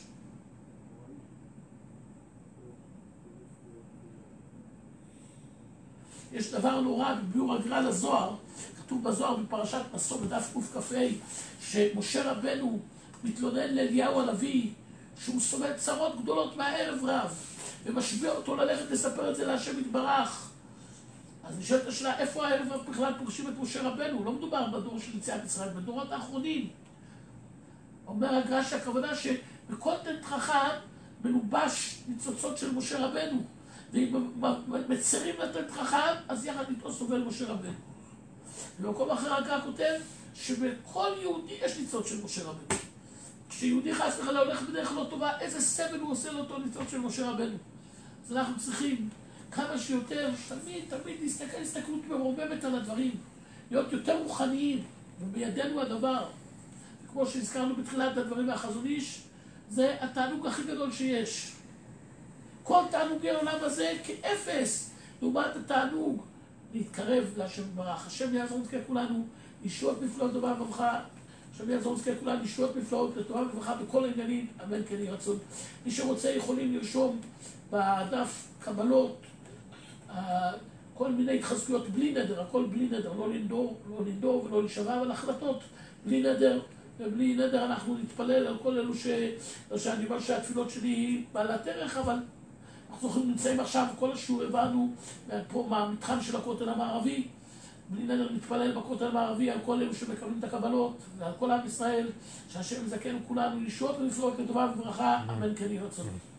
יש דבר נורא בביאור הגר"א לזוהר, כתוב בזוהר בפרשת נשוא בדף קכ"ה, שמשה רבנו מתלונן לאליהו הנביא שהוא סובל צרות גדולות מהערב רב, ומשביע אותו ללכת לספר את זה להשם יתברך. אז נשאלת השאלה, איפה הערב רב בכלל פוגשים את משה רבנו? לא מדובר בדור של יציאת ישראל, בדורות האחרונים. אומר הגר"א שהכוונה שבכל תלמיד חכם מלובש ניצוצות של משה רבנו, ואם מצרים לתלמיד חכם, אז יחד איתו סובל משה רבנו. ובמקום אחר הגר"א כותב שבכל יהודי יש ניצוץ של משה רבנו. כשיהודי חס וחלילה הולך בדרך לא טובה, איזה סבל הוא עושה לאותו ניצוץ של משה רבנו. אז אנחנו צריכים כמה שיותר, תמיד, תמיד להסתכל, הסתכלות מרוממת על הדברים, להיות יותר רוחניים, ובידינו הדבר. וכמו שהזכרנו בתחילת הדברים מהחזון איש, זה התענוג הכי גדול שיש. כל תענוגי העולם הזה כאפס, לעומת התענוג להתקרב להשם יתברך. השם יעזור נזכה כולנו, ישועות נפלאות דבר וברכה, השם יעזור נזכה כולנו, ישועות נפלאות לטובה וברכה בכל העניינים, אמן כן יהי רצון. מי שרוצה יכולים לרשום בדף קבלות, כל מיני התחזקויות בלי נדר, הכל בלי נדר, לא לנדור, לא לנדור ולא לשווה, אבל החלטות בלי נדר, ובלי נדר אנחנו נתפלל על כל אלו ש... שאני אומר שהתפילות שלי היא בעלת ערך, אבל אנחנו זוכרים, נמצאים עכשיו, כל השיעור הבנו פה מהמתחם של הכותל המערבי, בלי נדר נתפלל בכותל המערבי על כל אלו שמקבלים את הקבלות, ועל כל עם ישראל, שהשם יזכנו כולנו ישועות ונפלאות לטובה וברכה, אמן כן יהי רצון.